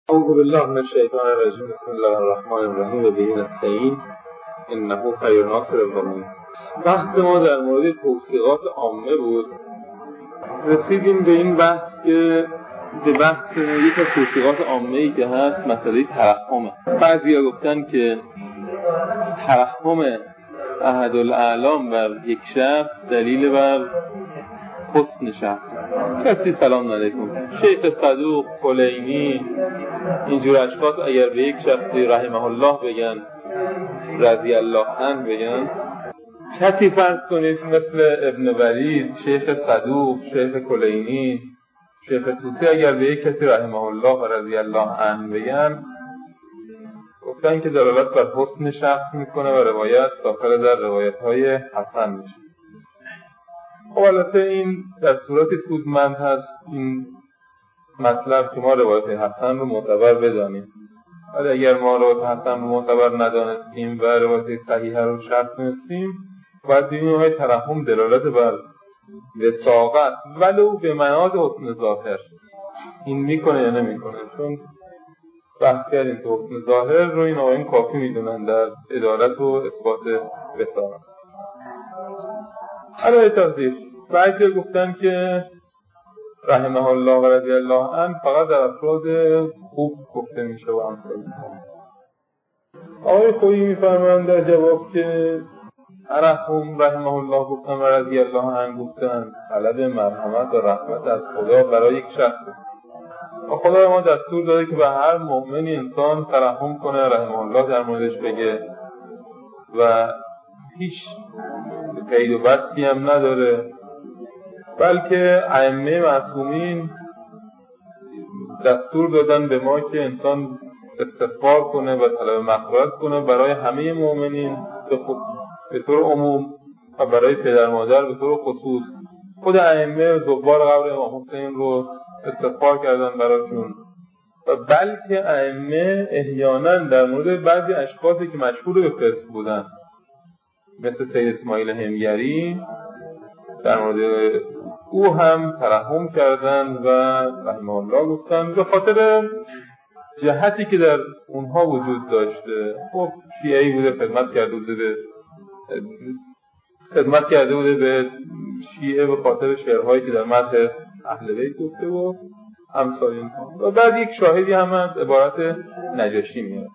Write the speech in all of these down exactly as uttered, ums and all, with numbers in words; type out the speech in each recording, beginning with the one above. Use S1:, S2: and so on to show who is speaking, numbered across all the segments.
S1: اعوذ بالله من الشیطان الرجیم. بسم الله الرحمن الرحیم و به نستعین انه خیر ناصر و معین. بحث ما در مورد توصیقات عامه بود. رسیدیم به این بحث که به بحث یک از توصیقات عامه‌ای که هست مسئله ترحمه. بعضیا گفتن که ترحم احدالاعلام بر یک شخص دلیل بر حسن شخص. کسی سلام علیکم شیخ صدوق، کلینی، اینجور اشخاص اگر به یک شخصی رحمه الله بگن، رضی الله عنه بگن، کسی فرض کنید مثل ابن ولید، شیخ صدوق، شیخ کلینی، شیخ طوسی اگر به یک کسی رحمه الله و رضی الله عنه بگن، گفتن که دلالت بر حسن شخص میکنه و روایت داخل در روایت های حسن میشه. خب البته این در صورت سودمند هست این مطلب که ما روایت حسن رو معتبر بدانیم، ولی اگر ما روایت حسن رو معتبر ندانستیم و روایت صحیحه رو شرط کنستیم، باید ببینیم های ترحم دلالت بر وساقت ولو به مناد حسن ظاهر این میکنه یا نمیکنه. چون بحث کردیم که حسن ظاهر رو این آقایون کافی میدونن در ادالت و اثبات وساقت. علاوه تحضیر بعضی گفتن که رحمه الله و رضی الله عنه فقط در افراد خوب گفته میشه و امثال. آقای خویی میفرمایند در جواب که ترحم رحمه الله گفتن و رضی الله عنه گفتن طلب مرحمت و رحمت از خدا برای یک شخص و خدا ما دستور داده که به هر مؤمنی انسان ترحم کنه، رحمه الله در موردش بگه و هیچ قید و بستی هم نداره، بلکه ائمه معصومین دستور دادن به ما که انسان استغفار کنه و طلب مغفرت کنه برای همه مؤمنین به طور عموم و برای پدر مادر به طور خصوص. خود ائمه زوار قبر امام حسین رو استغفار کردن براشون و بلکه ائمه احیانا در مورد بعضی اشخاصی که مشهور به فسق بودن مثل سید اسماعیل همگری در مورد او هم ترحم کردن و رحمه الله گفتن به خاطر جهتی که در اونها وجود داشته. خب شیعی بوده، خدمت کرده بوده به خدمت کرده بوده به شیعه به خاطر شعرهایی که در مدح اهل بیت گفته و امثال اینها. و بعد یک شاهدی هم از عبارت نجاشی میاد.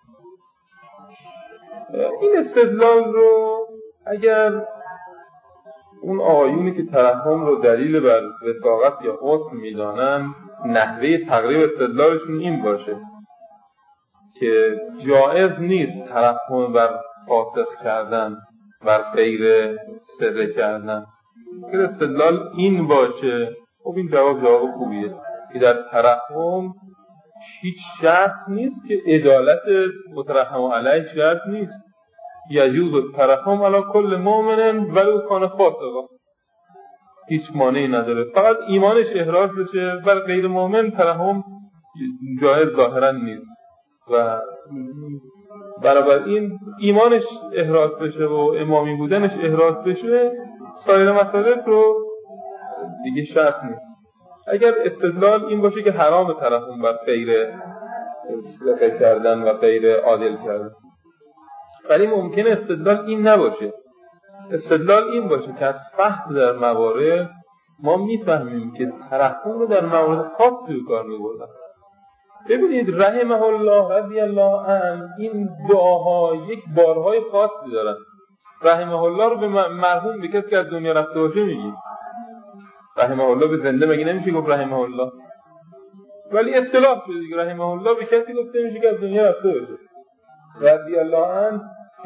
S1: این استدلال رو اگر اون آقایونی که ترحم رو دلیل بر وساقت یا حسن میدانن نحوه تقریب استدلالشون این باشه که جائز نیست ترحم بر فاسق کردن، بر غیر سره کردن، اگر استدلال این باشه خب این جواب جواب خوبیه که در ترحم هیچ شرط نیست که عدالت مترحم علیه شرط نیست. یجوز الترحم علی کل مؤمن ولو کان فاسقا، هیچ مانعی نداره، فقط ایمانش احراز بشه. بر غیر مؤمن ترحم جایز ظاهرا نیست و برابر این ایمانش احراز بشه و امامی بودنش احراز بشه، سایر مطالب رو دیگه شرط نیست. اگر استدلال این باشه که حرام ترحم بر غیر سره کردن و غیر عادل کردن، ولی ممکنه استدلال این نباشه. استدلال این باشه که از فحص در موارد ما میفهمیم که ترحم رو در موارد خاصی به کار میبردن. ببینید رحمه الله رضی الله عنه این دعاها یک بارهای خاصی دارن. رحمه الله رو به مرحوم به کسی که از دنیا رفته باشه میگیم رحمه الله، به زنده مگه نمیشه گفت رحمه الله؟ ولی اصطلاح شده دیگه، رحمه الله به کسی گفته میشه که از دنیا رفته باشه. رضی الله عنه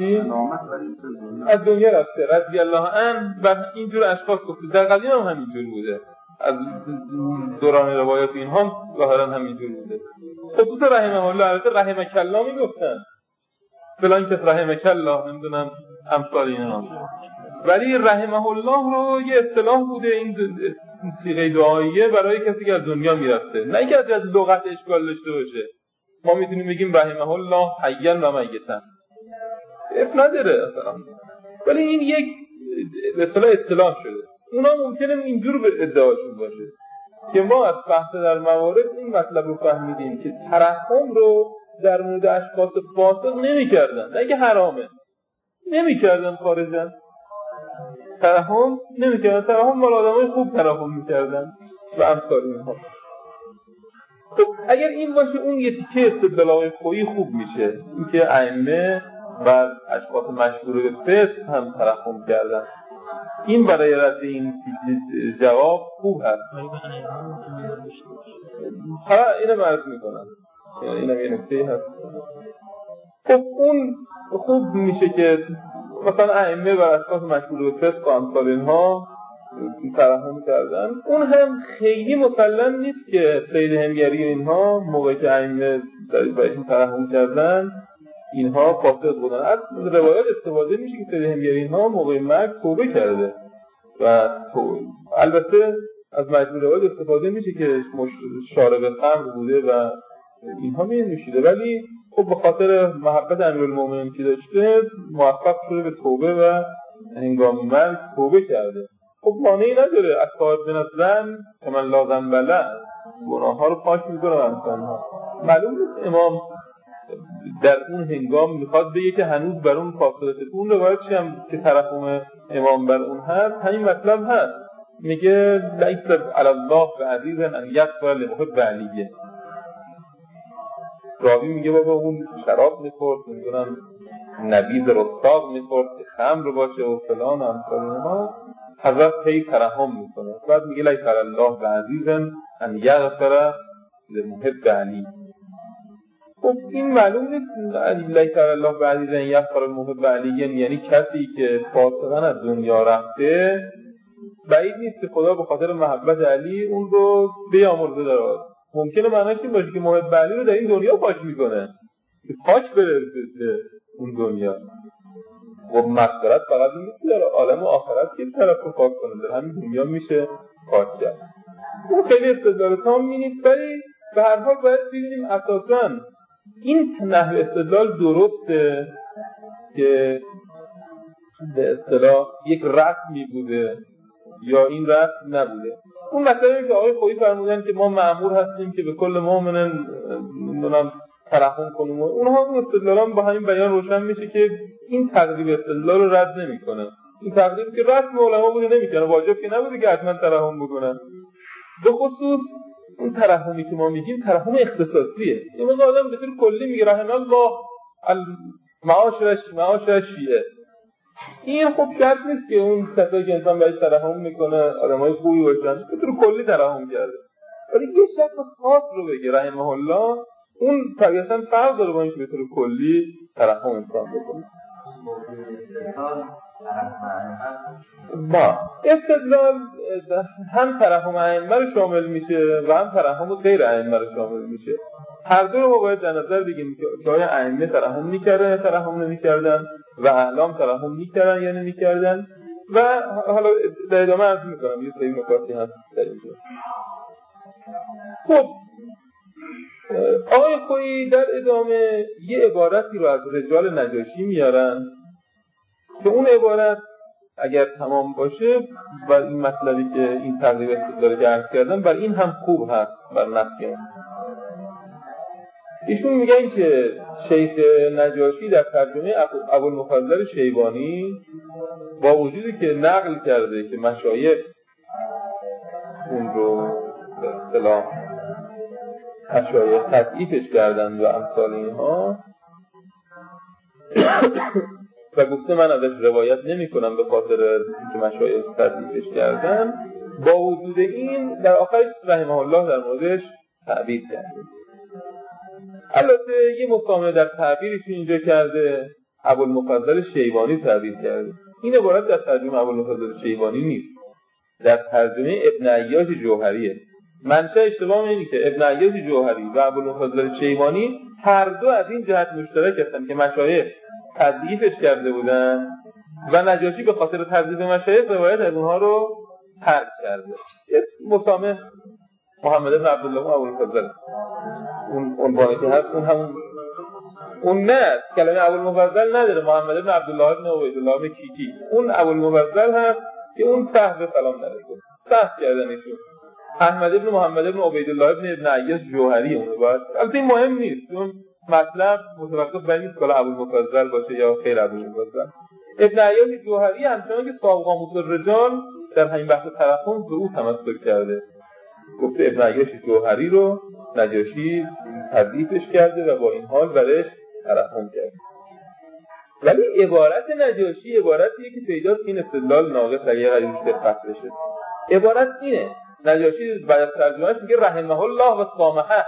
S1: از دنیا رفته، رضی الله عنه و اینجور اشخاص گفته. در قدیم هم همینجور بوده، از دوران روایات اینها ظاهرا همینجور بوده. خصوص رحمه الله البته رحمک الله میگفتن، فلان کس رحمک الله، نمیدونم امثال اینا، ولی رحمه الله رو یه اصطلاح بوده این صیغه دعاییه برای کسی که از دنیا میرفته، نه اینکه از لغت اشکال داشته باشه. ما میتونیم بگیم رحمه الله حیا و میتا، اب نداره اصلا، ولی این یک به اصطلاح اصطلاح شده. اونا ممکنه اینجور به ادعاشون باشه. که ما از بحث در موارد این مطلب رو فهمیدیم که ترحم رو در مورد اشخاص فاسق نمی کردن، نه که حرامه، نمی کردن خارجن، ترحم نمی کردن، ترحم مال آدمای خوب ترحم می کردن و امثال اینها. خب اگر این باشه اون یه تیکه استدلال خویی خوب میشه، اینکه ائمه و اشخاص مشهور به فسق هم ترحم کردن، این برای رد این جواب خوب هست. ها اینو عرض میکنم، اینم یه نکته هست. خب اون خوب میشه که مثلا ائمه و اشخاص مشهور به فسق و امثال اینها ترحم کردن. اون هم خیلی مسلم نیست که سید همگری اینها موقعی که ائمه برایشون ترحم کردن اینها فاسق بودن. از روایات استفاده میشه که سید همگری اینها موقع مرگ توبه کرده و البته از مجموع روایات استفاده میشه که شارب خمر بوده و اینها می نوشیده، ولی خب به خاطر محبت امیرالمومنین که داشته موفق شده به توبه و هنگام مرگ توبه کرده. خب مانعی نداره از صاحب نظرن که من لازم بله گناه ها رو پاک میکنه و انسان ها. معلوم نیست امام در اون هنگام میخواد بگه که هنوز بر اون فاصله. اون روایتش هم که ترحم امام بر اون هست همین مطلب هست، میگه لیس علی الله بعزیز ان یغفر لمحب علیه. راوی میگه بابا اون شراب میخورد، میدونم نبیذ رستاق میخورد که خمر باشه و فلان و امثال اینها، حضرت هی ترحم میکنه. بعد میگه لیس علی الله بعزیز ان یغفر لمحب علی. خب این معلوم نیست لیس علی الله بعزیز ان یغفر لمحب علی یعنی کسی که فاسقاً از دنیا رفته بعید نیست که خدا به خاطر محبت علی اون رو بیامرزه داره. ممکنه معناش این باشه که محب علی رو در این دنیا پاک میکنه، که پاک برسه اون دنیا. و مغفرت فقط این نیست داره عالم و آخرت که طرف رو پاک کنه، در همین دنیا میشه پاک کرد. اون خیلی استدلال تامی نیست، ولی به هر حال باید ببینیم اساساً این نحو استدلال درسته که به اصطلاح یک رسمی بوده یا این رسم نبوده. اون مسئله که آقای خویی فرمودن که ما مأمور هستیم که به کل مؤمن نمیدونم ترحم کنیم، اونها اون استدلالان با همین بیان روشن میشه که این تقریب استدلال رو رد نمیکنه. این تقریب که رسم علما بوده نمیکنه، واجب که نبوده که حتما ترحم بکنن. به خصوص اون ترحمی که ما میگیم ترحم اختصاصیه. این موقع آدم به طور کلی میگه رحم الله المعاشر معاشر شیعه. این خب شرط نیست که اون کسایی که انسان باید ترحم میکنه آدمای خوبی باشن، به طور کلی ترحم کرده. ولی یه شخص خاص رو بگه رحمه الله، اون طبیعتاً فرق داره با اینکه به طور کلی ترحم انسان بکنه. با استدلال هم ترحم ائمه رو شامل میشه و هم ترحم غیر ائمه رو شامل میشه. هر دو رو ما باید در نظر بگیریم که آیا ائمه ترحم میکردن یا ترحم نمیکردن و اعلام ترحم میکردن یا نمیکردن. و حالا در ادامه عرض میکنم یه سری نکاتی هست در اینجا. خب آقای خویی در ادامه یه عبارتی رو از رجال نجاشی میارن که اون عبارت اگر تمام باشه بر این مطلبی که این تقریب استدلالی که عرض کردم بر این هم خوب هست بر نفی. ایشون میگن که شیخ نجاشی در ترجمه ابوالمفضل شیبانی با وجودی که نقل کرده که مشایخ اون رو به اصطلاح مشایخ تضعیفش کردند و امثال اینها و گفته من ازش روایت نمی کنم به خاطر اینکه مشایخ تضعیفش کردن، با وجود این در آخرش رحمه الله در موردش تعبیر کرده. البته یه مسامحه در تعبیرش اینجا کرده، ابوالمفضل شیبانی تعبیر کرده. این عبارت در ترجمه ابوالمفضل شیبانی نیست، در ترجمه ابن عیاش جوهریه. منشأ اشتباه اینه که ابن عیاش جوهری و ابوالمفضل شیبانی هر دو از این جهت مشترک هستند که مشایخ تضعیفش کرده بودن و نجاشی به خاطر تضعیف مشایخ روایت از اونها رو ترک کرده. یه مسامحه محمد بن عبدالله و ابوالمفضل اون عنوانی که هست اون همون اون نه کلمه ابوالمفضل نداره، محمد بن عبدالله بن عبیدالله بن کیکی اون ابوالمفضل هست که اون صحبه سلام علیکم صحب کردن ایشون. احمد ابن محمد ابن عبیدالله ابن ابن عیاش جوهری اون باید. البته این مهم نیست، اون مطلب متوقف بر این که ابوالمفضل باشه یا غیر ابوالمفضل. ابن عیاش جوهری همچنان که صاحب قاموس الرجال در همین بحث ترحم به او تمسک کرده. گفته ابن عیاش جوهری رو نجاشی تضعیفش کرده و با این حال برش ترحم کرده. ولی عبارت نجاشی عبارتیه که پیداست این استدلال ناقص اگه قریبش دقت بشه. عبارت اینه، نجاشی بعد از ترجمهش میگه رحمه الله و سامحه.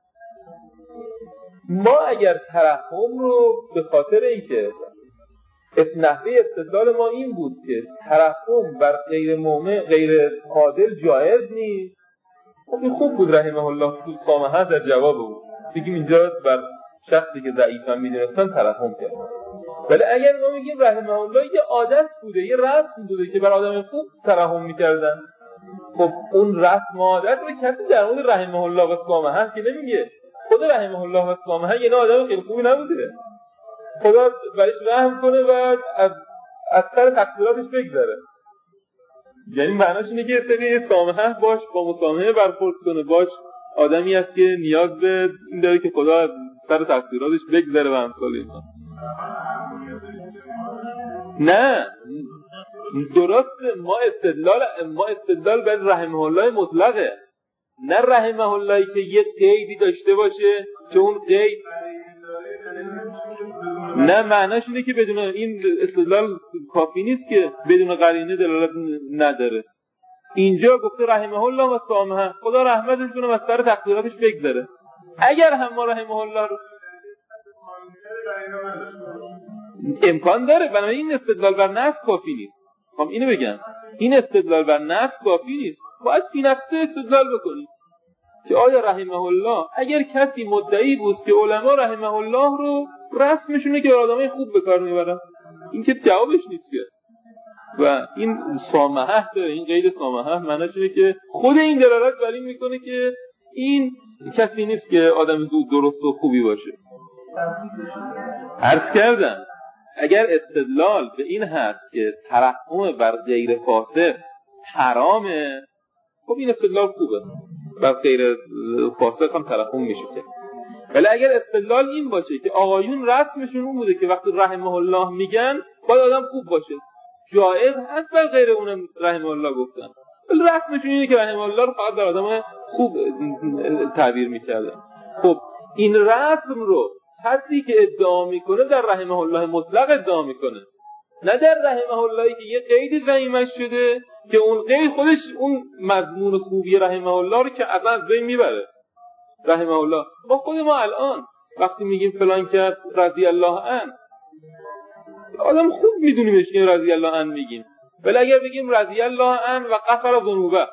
S1: ما اگر ترحم رو به خاطر اینکه نحوه استدلال ما این بود که ترحم بر غیر مؤمن غیر عادل جایز نیست، خب این خوب بود رحمه الله سامحه در جواب او بگیم اینجا بر شخصی که ضعیفا میدونستن ترحم کرد. ولی اگر ما میگیم رحمه الله یه عادت بوده، یه رسم بوده که بر آدم خوب ترحم میکردن، خب اون رسم و عادت رو کسی در مورد رحمه الله و سامحه که نمیگه. خود رحمه الله و سامحه یه آدم خیلی خوبی نبوده، خدا برایش رحم کنه و از از سر تقصیراتش بگذره. یعنی معناش اینه که سری سامحه باش، با مسامحه برخورد کنه، باش آدمی است که نیاز به این داره که خدا از سر تقصیراتش بگذره و امثال اینا. نه درسته، ما استدلال ما استدلال بر رحمه الله مطلقه، نه رحمه اللهی که یه قیدی داشته باشه که اون قید نه معناش اینه که بدون این استدلال کافی نیست که بدون قرینه دلالت نداره. اینجا گفته رحمه الله و سامحه، خدا رحمتش کنه و از سر تقصیراتش بگذره. اگر هم ما رحمه الله رو امکان داره، بنابراین این استدلال بر نفس کافی نیست. خب اینو بگم، این استدلال بر نفس کافی نیست، باید فی نفسه استدلال بکنیم که آیا رحمه الله اگر کسی مدعی بود که علما رحمه الله رو رسمشونه که آدمای خوب به کار میبرن، این که جوابش نیست که. و این سامحه داره، این قید سامحه معناش اینه که خود این دلالت بر این میکنه که این کسی نیست که آدم درست و خوبی باشه. عرض کردم اگر استدلال به این هست که ترحم بر غیر فاسق حرامه، خب این استدلال خوبه، بر غیر فاسق هم ترحم میشه که. ولی اگر استدلال این باشه که آقایون رسمشون اون بوده که وقتی رحمه الله میگن باید آدم خوب باشه، جایز هست بر غیر اونم رحمه الله گفتن، ولی رسمشون اینه که رحمه الله رو فقط بر آدم خوب تعبیر میکردن. خب این رسم رو کسی که ادعا میکنه در رحمه الله مطلق ادعا میکنه، نه در رحمه اللهی که یه قید ضمیمش شده که اون قید خودش اون مضمون خوبی رحمه الله رو که اصلا از بین میبره. رحمه الله با خود ما الان وقتی میگیم فلان کس رضی الله عنه، آدم خوب میدونیمش که رضی الله عنه میگیم، ولی اگر بگیم رضی الله عنه و غفر ذنوبه،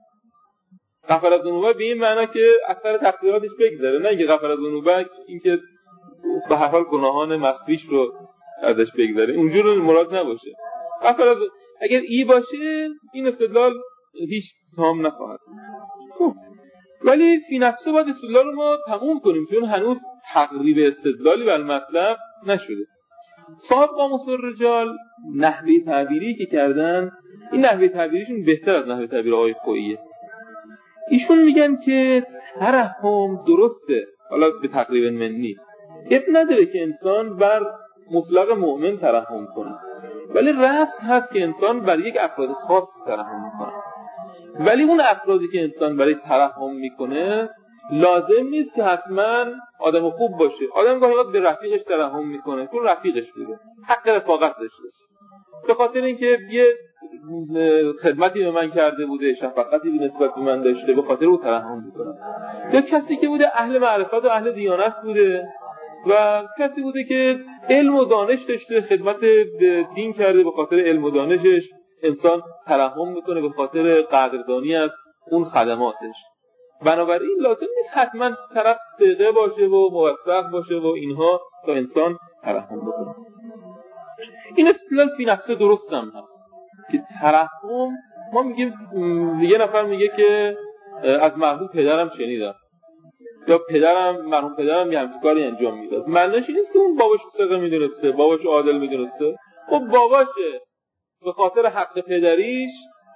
S1: غفر ذنوبه به این معنی که اثر تقصیراتش بگذره، نه اینکه غفر ذنوبه اینکه به هر حال گناهان مخفیش رو ازش بگذره، اونجور مراد نباشه. غفر اگر ای باشه این استدلال هیچ تمام نخواهد. خب ولی فی نفسه باید استدلال رو ما تموم کنیم، چون هنوز تقریب استدلالی بر مطلب نشده. صاحب قاموس الرجال نحوه تعبیری که کردن، این نحوه تعبیریشون بهتر از نحوه تعبیر آقای خوییه. ایشون میگن که ترحم درسته، حالا به تقریب منی اب نداره که انسان بر مطلق مؤمن ترحم کنه، ولی رسم هست که انسان بر یک افراد خاص ترحم میکنه. ولی اون افرادی که انسان برای ترحم میکنه لازم نیست که حتما آدم خوب باشه. آدم گاهی وقت به رفیقش ترحم میکنه چون رفیقش بوده، حق رفاقت داشته، به خاطر اینکه یه خدمتی به من کرده بوده، شفقتی به نسبت به من داشته، به خاطر او ترحم میکنه. یا کسی که بوده اهل معرفت و اهل دیانت بوده و کسی بوده که علم و دانش داشته، خدمت به دین کرده، به خاطر علم و دانشش انسان ترحم میکنه، به خاطر قدردانی از اون خدماتش. بنابراین لازم نیست حتما طرف صادق باشه و موثق باشه و اینها تا انسان ترحم بکنه. این استدلال فی نفسه درست هم هست که ترحم، ما میگیم یه نفر میگه که از مرحوم پدرم شنیدم، یا پدرم مرحوم پدرم یه همچین کاری انجام میداد، معنیش این نیست که اون باباش صادق میدونسته، باباش عادل میدونسته. خب باباشه به خاطر حق پدریش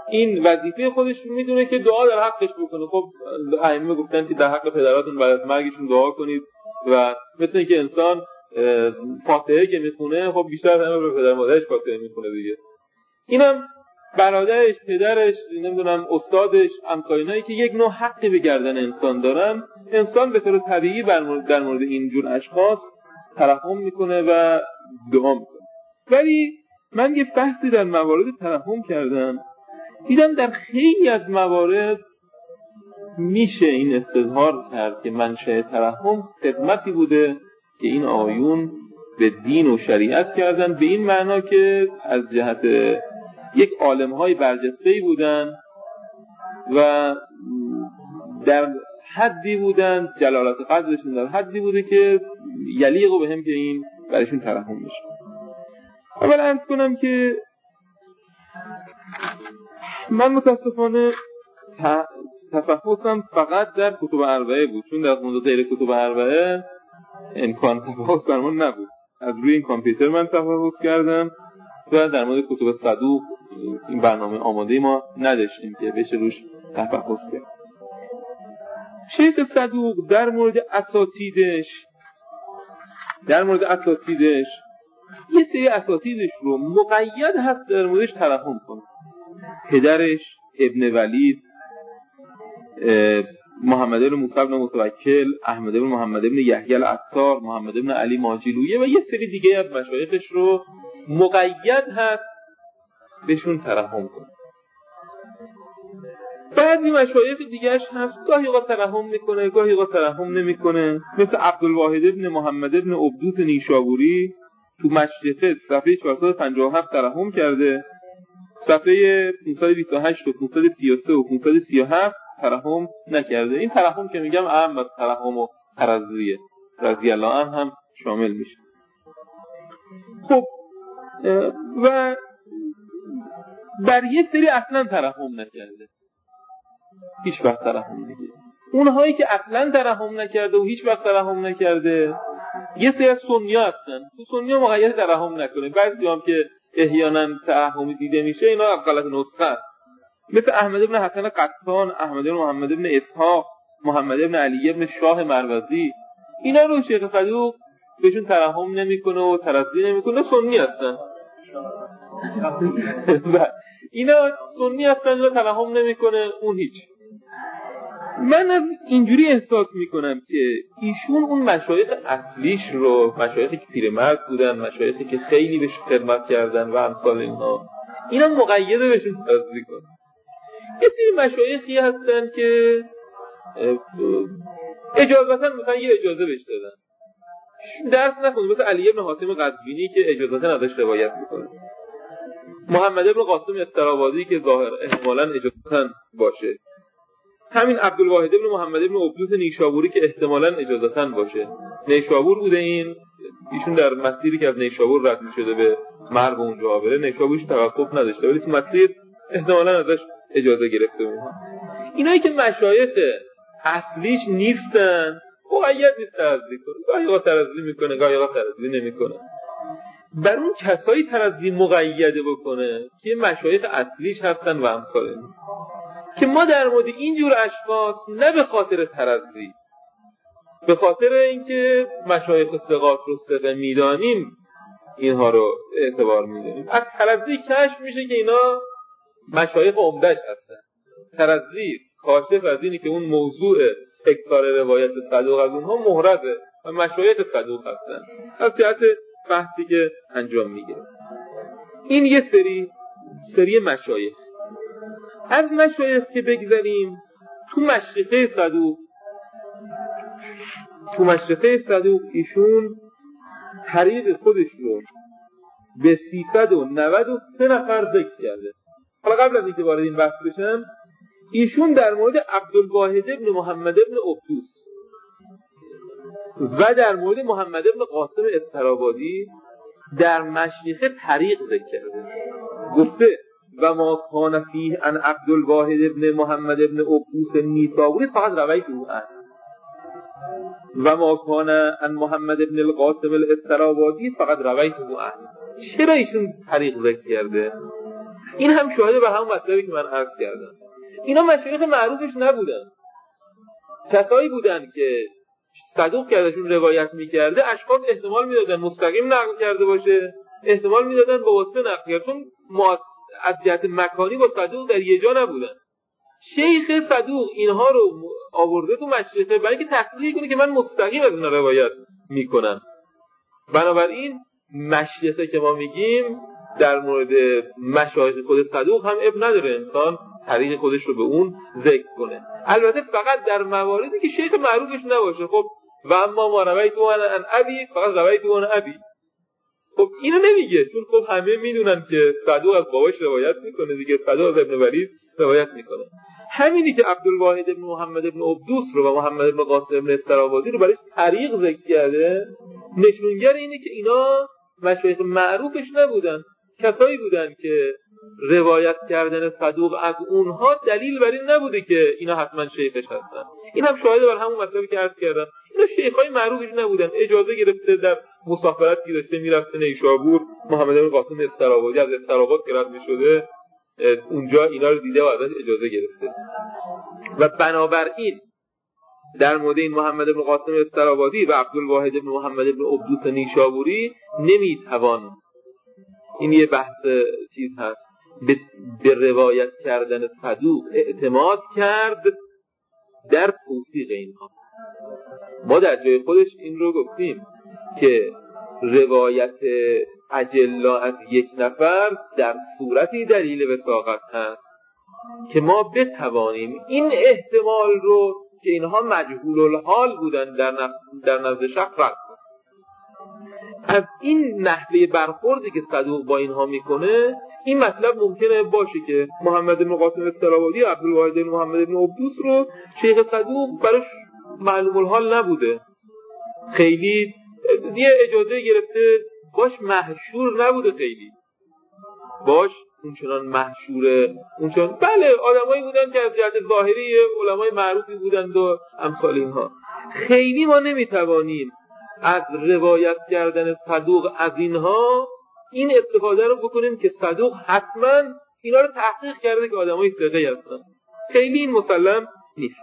S1: این وظیفه خودش میدونه که دعا در حقش بکنه. خب ائمه گفتن که در حق پدراتون بعد از مرگشون دعا کنید و مثل اینکه انسان فاتحه که میخونه خب بیشتر از همه به پدر مادرش فاتحه میخونه دیگه. اینم برادرش، پدرش، نمیدونم استادش، همسایه‌هایی که یک نوع حقی به گردن انسان دارن، انسان به طور طبیعی در مورد اینجور اشخاص ترحم میکنه و دعا میکنه. ولی من یه بحثی در موارد ترحم کردم، دیدم در خیلی از موارد میشه این استظهار کرد که منشأ ترحم خدمتی بوده که این آیون به دین و شریعت کردن، به این معنا که از جهت یک عالم‌های برجسته‌ای بودن و در حدی بودن، جلالت قدرشون در حدی بوده که یلیق به هم که این برایشون ترحم بشه. اول عرض کنم که من متاسفانه تفحصم فقط در کتب اربعه بود، چون در مورد غیر کتب اربعه امکان تفحص برام نبود. از روی این کامپیوتر من تفحص کردم و در مورد کتب صدوق این برنامه آماده ما نداشتیم که بشه روش تفحص کرد. شیخ صدوق در مورد اساتیدش در مورد اساتیدش یه سری اساتیدش رو مقید هست در موردش ترحم کنه. پدرش ابن ولید، محمد بن موسی بن متوکل، احمد بن محمد بن یحیی العطار، محمد بن علی ماجلویه و یه سری دیگه از مشایخش رو مقید هست بهشون ترحم کنه. بعضی مشایخ دیگه‌اش هست گاهی اوقات ترحم میکنه، گاهی اوقات ترحم نمیکنه، مثل عبدالواحد ابن محمد ابن عبدوس نیشابوری تو مشرقه صفحه چهارصد و پنجاه و هفت ترحم کرده، صفحه پانصد و بیست و هشت و پانصد و سی و سه و پانصد و سی و هفت ترحم نکرده. این ترحم که میگم اهم از ترحم و ترضیه، رضی الله عنه هم شامل میشه. خب و بر یه سری اصلا ترحم نکرده، هیچ وقت ترحم نکرده. اونهایی که اصلا ترحم نکرده و هیچ وقت ترحم نکرده یه سری از سنی‌ها هستن. تو سنی‌ها مقید ترحم نکنه. بعضی هم که احیانا ترحمی دیده میشه اینا غلط نسخه است، مثل احمد بن حسن قطان، احمد بن محمد بن اسحاق، محمد بن علی بن شاه مروزی، اینا رو شیخ صدوق بهشون ترحم نمیکنه و ترضی نمیکنه. سنی هستن اینا سنی هستن، اینا ترحم نمیکنه، اون هیچ. من از اینجوری احساس میکنم که ایشون اون مشایخ اصلیش رو، مشایخی که پیرمرد بودن، مشایخی که خیلی بهش خدمت کردن و امثال اینها، اینا مقیده بهشون ترضی کنه. یه سری مشایخی هستن که اجازتا مثلا یه اجازه بهش دادن درس نخونه، مثل علی بن حاتم قزوینی که اجازتا نداشت روایت میکنه، محمد بن قاسم استرابادی که ظاهر احتمالاً اجازتا باشه، همین عبدالواحد بن محمد بن عبدوس نیشابوری که احتمالاً اجازتا باشه. نیشابور بوده این، ایشون در مسیری که از نیشابور رد می‌شده به مرو اونجا بره، نیشابورش توقف نداشته ولی تو مسیر احتمالاً ازش اجازه گرفته بود. اینایی که مشایخ اصلیش نیستن مقید نیست ترضی کنه، گاهی اوقات ترضی میکنه، گاهی اوقات ترضی نمیکنه. بر اون کسایی ترضی مقیده بکنه که مشایخ اصلیش هستن و امثال این، که ما در مورد اینجور اشخاص نه به خاطر ترضی، به خاطر اینکه مشایخ ثقات رو ثقه میدانیم اینها رو اعتبار میدونیم. از ترضی کشف میشه که اینا مشایخ عمده‌اش هستن. ترضی کاشف از اینی که اون موضوع اکثار روایت صدوق از اونها محرزه و مشایخ صدوق هستن از جهت بحثی که انجام میگیره. این یه سری سری مشایخ. از مشایخ که بگذاریم تو مشرقه صدوق تو مشرقه صدوق ایشون طریق خودش رو به سیصد و نود و سه نفر ذکر کرده. حالا قبل از اینکه وارد این بحث بشم، ایشون در مورد عبدالواحد ابن محمد ابن عبدوس و در مورد محمد ابن قاسم استرابادی در مشیخه طریق ذکر کرده. گفته و ما کان فیه ان عبدالواحد ابن محمد ابن عبدوس نیسابوری فقط روایت او ان و ما کان ان محمد ابن القاسم الاسترابادی فقط روایت او ان. چرا ایشون طریق ذکر کرده؟ این هم شاهد بر همون مطلبی که من عرض کردم. اینا مشایخ معروفش نبودن، کسایی بودن که صدوق که ازشون روایت میکرده اشخاص احتمال میدادن مستقیم نقل کرده باشه، احتمال میدادن با واسطه نقل کرده، چون ما از جهت مکانی با صدوق در یه جا نبودن. شیخ صدوق اینها رو آورده تو مشرقه برای اینکه تصریح کنه که من مستقیم از اینا روایت میکنم. بنابراین مشرقه که ما میگیم در مورد مشایخ خود صدوق هم اب نداره انسان طریق خودش رو به اون ذکر کنه، البته فقط در مواردی که شیخ معروفش نباشه. خب و اما ما روایتو عن ابی، فقط روایتو عن ابی، خب اینو نمیگه، چون خب همه میدونن که صدوق از باباش روایت میکنه دیگه، صدوق از ابن ولید روایت میکنه. همینی که عبدالواحد ابن محمد ابن عبدوس رو و محمد ابن قاسم ابن استرابادی رو برای طریق ذکر کرده، نشونگر اینه که اینا مشایخ معروفش نبودن، کسایی بودن که روایت کردن صدوق از اونها دلیل بر این نبوده که اینا حتما شیخش هستن. این هم شاهد بر همون مطلبی که عرض کردم، اینا شیخای معروفش نبودن، اجازه گرفته در مسافرتی داشته میرفته نیشابور، محمد بن قاسم استرابادی از استراباد که رد میشده اونجا اینا رو دیده و ازش اجازه گرفته. و بنابراین در مورد این محمد بن قاسم استرابادی و عبدالواحد بن محمد بن عبدوس نیشابوری نمیتوان، این یه بحث چیز هست، به, به روایت کردن صدوق اعتماد کرد در توثیق اینها. ما در جای خودش این رو گفتیم که روایت اجلا از یک نفر در صورتی دلیل وثاقت هست که ما بتوانیم این احتمال رو که اینها مجهول الحال بودن در, در نزد شخص رد کنیم. از این نحوه برخوردی که صدوق با اینها میکنه این مطلب ممکنه باشه که محمد بن قاسم استرابادی عبدالواحد بن محمد بن عبدوس رو شیخ صدوق براش معلوم الحال نبوده، خیلی یه اجازه گرفته باش محشور نبوده، خیلی باش اونچنان محشوره اونچنان، بله آدمایی بودن که از جهت ظاهری علمای معروفی بودند و امثال اینها. خیلی ما نمیتوانیم از روایت کردن صدوق از اینها این استفاده رو بکنیم که صدوق حتما اینا رو تحقیق کرده که آدمای ثقه‌ای هستن، خیلی این مسلم نیست.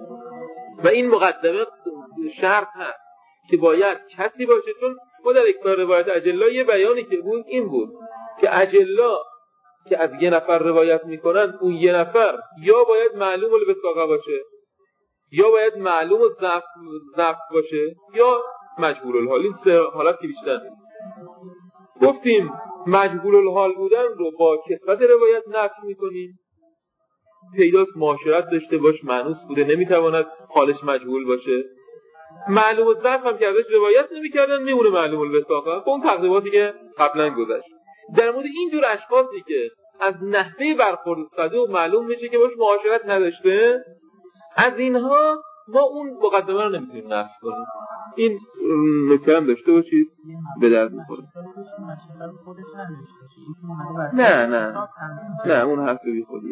S1: و این مقدمه شرط هست که باید کسی باشه، چون ما در اکثر روایت اجلا یه بیانی که بود این بود که اجلا که از یه نفر روایت میکنن اون یه نفر یا باید معلوم الوثاقه باشه، یا باید معلوم الضبط باشه، یا مجهول الحال. این سه حالت که بیشتر نیست. گفتیم مجهول الحال بودن رو با کثرت روایت نفی میکنیم، پیداست معاشرت داشته باش، مانوس بوده، نمیتواند حالش مجهول باشه. معلوم الضبط هم که ازش روایت نمیکردن میمونه معلوم الوثاقه، با اون تقریباتی که قبلا گذشت. در مورد این جور اشخاصی که از نحوه برخورد صدوق معلوم میشه که باش معاشرت نداشته، از اینها ما اون مقدمه رو نمیتونیم نفی کنیم. این نکته هم داشته باشید، به درد میخوره. نه نه نه اون حرف بی خودیه.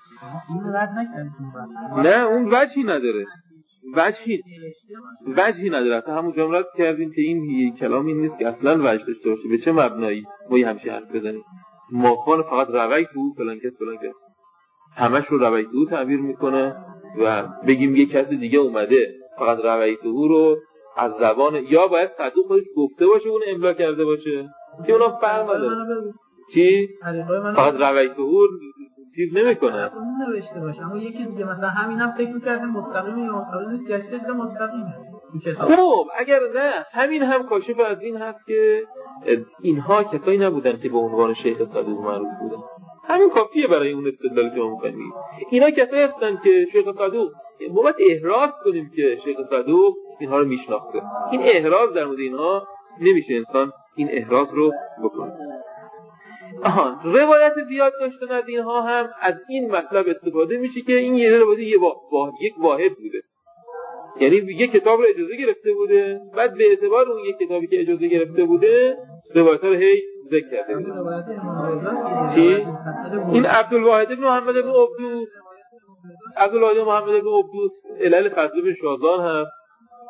S1: نه اون وجهی نداره، وجهی وجهی نداره. اصلا همون جمله رد کردیم که این کلام این نیست که اصلا وجه داشته باشه. به چه مبنایی ما یه همچین حرف بزنیم؟ ماکان فقط روایتو فلان کس فلان کس همش رو روایتو تعبیر میکنه و بگیم یه کسی دیگه اومده فقط روایتو رو از زبان، یا باید صدوق خودش گفته باشه اون املا کرده باشه که اونا فرق نداره. چی؟ فقط روایتو چیز نمیکنه.
S2: اون نوشته باشه، اما یکی دیگه مثلا همینم فکر می‌کردن مستقیم یا مستقیم نیست، گشته دیگه مستقیمه.
S1: خب اگر نه همین هم کاشف از این هست که اینها کسایی نبودن که به عنوان شیخ صدوق معروف بودن. همین کافیه برای اون استدلالی که ما می‌کنیم. اینا کسایی هستن که شیخ صدوق ما باید احراز کنیم که شیخ صدوق اینها رو میشناخته. این احراز در مورد اینها نمیشه انسان این احراز رو بکنه. آها، روایت زیاد داشتن از اینها هم از این مطلب استفاده میشه که این یه روایت یه وا... وا... یک واحد بوده، یعنی یه کتاب رو اجازه گرفته بوده، بعد به اعتبار اون یک کتابی که اجازه گرفته بوده روایت رو هی ذکر کرده بوده. چی؟ این عبدالواحد بن محمد بن عبدوس، عبدالواحد بن محمد بن عبدوس علل فضل بن شازان هست،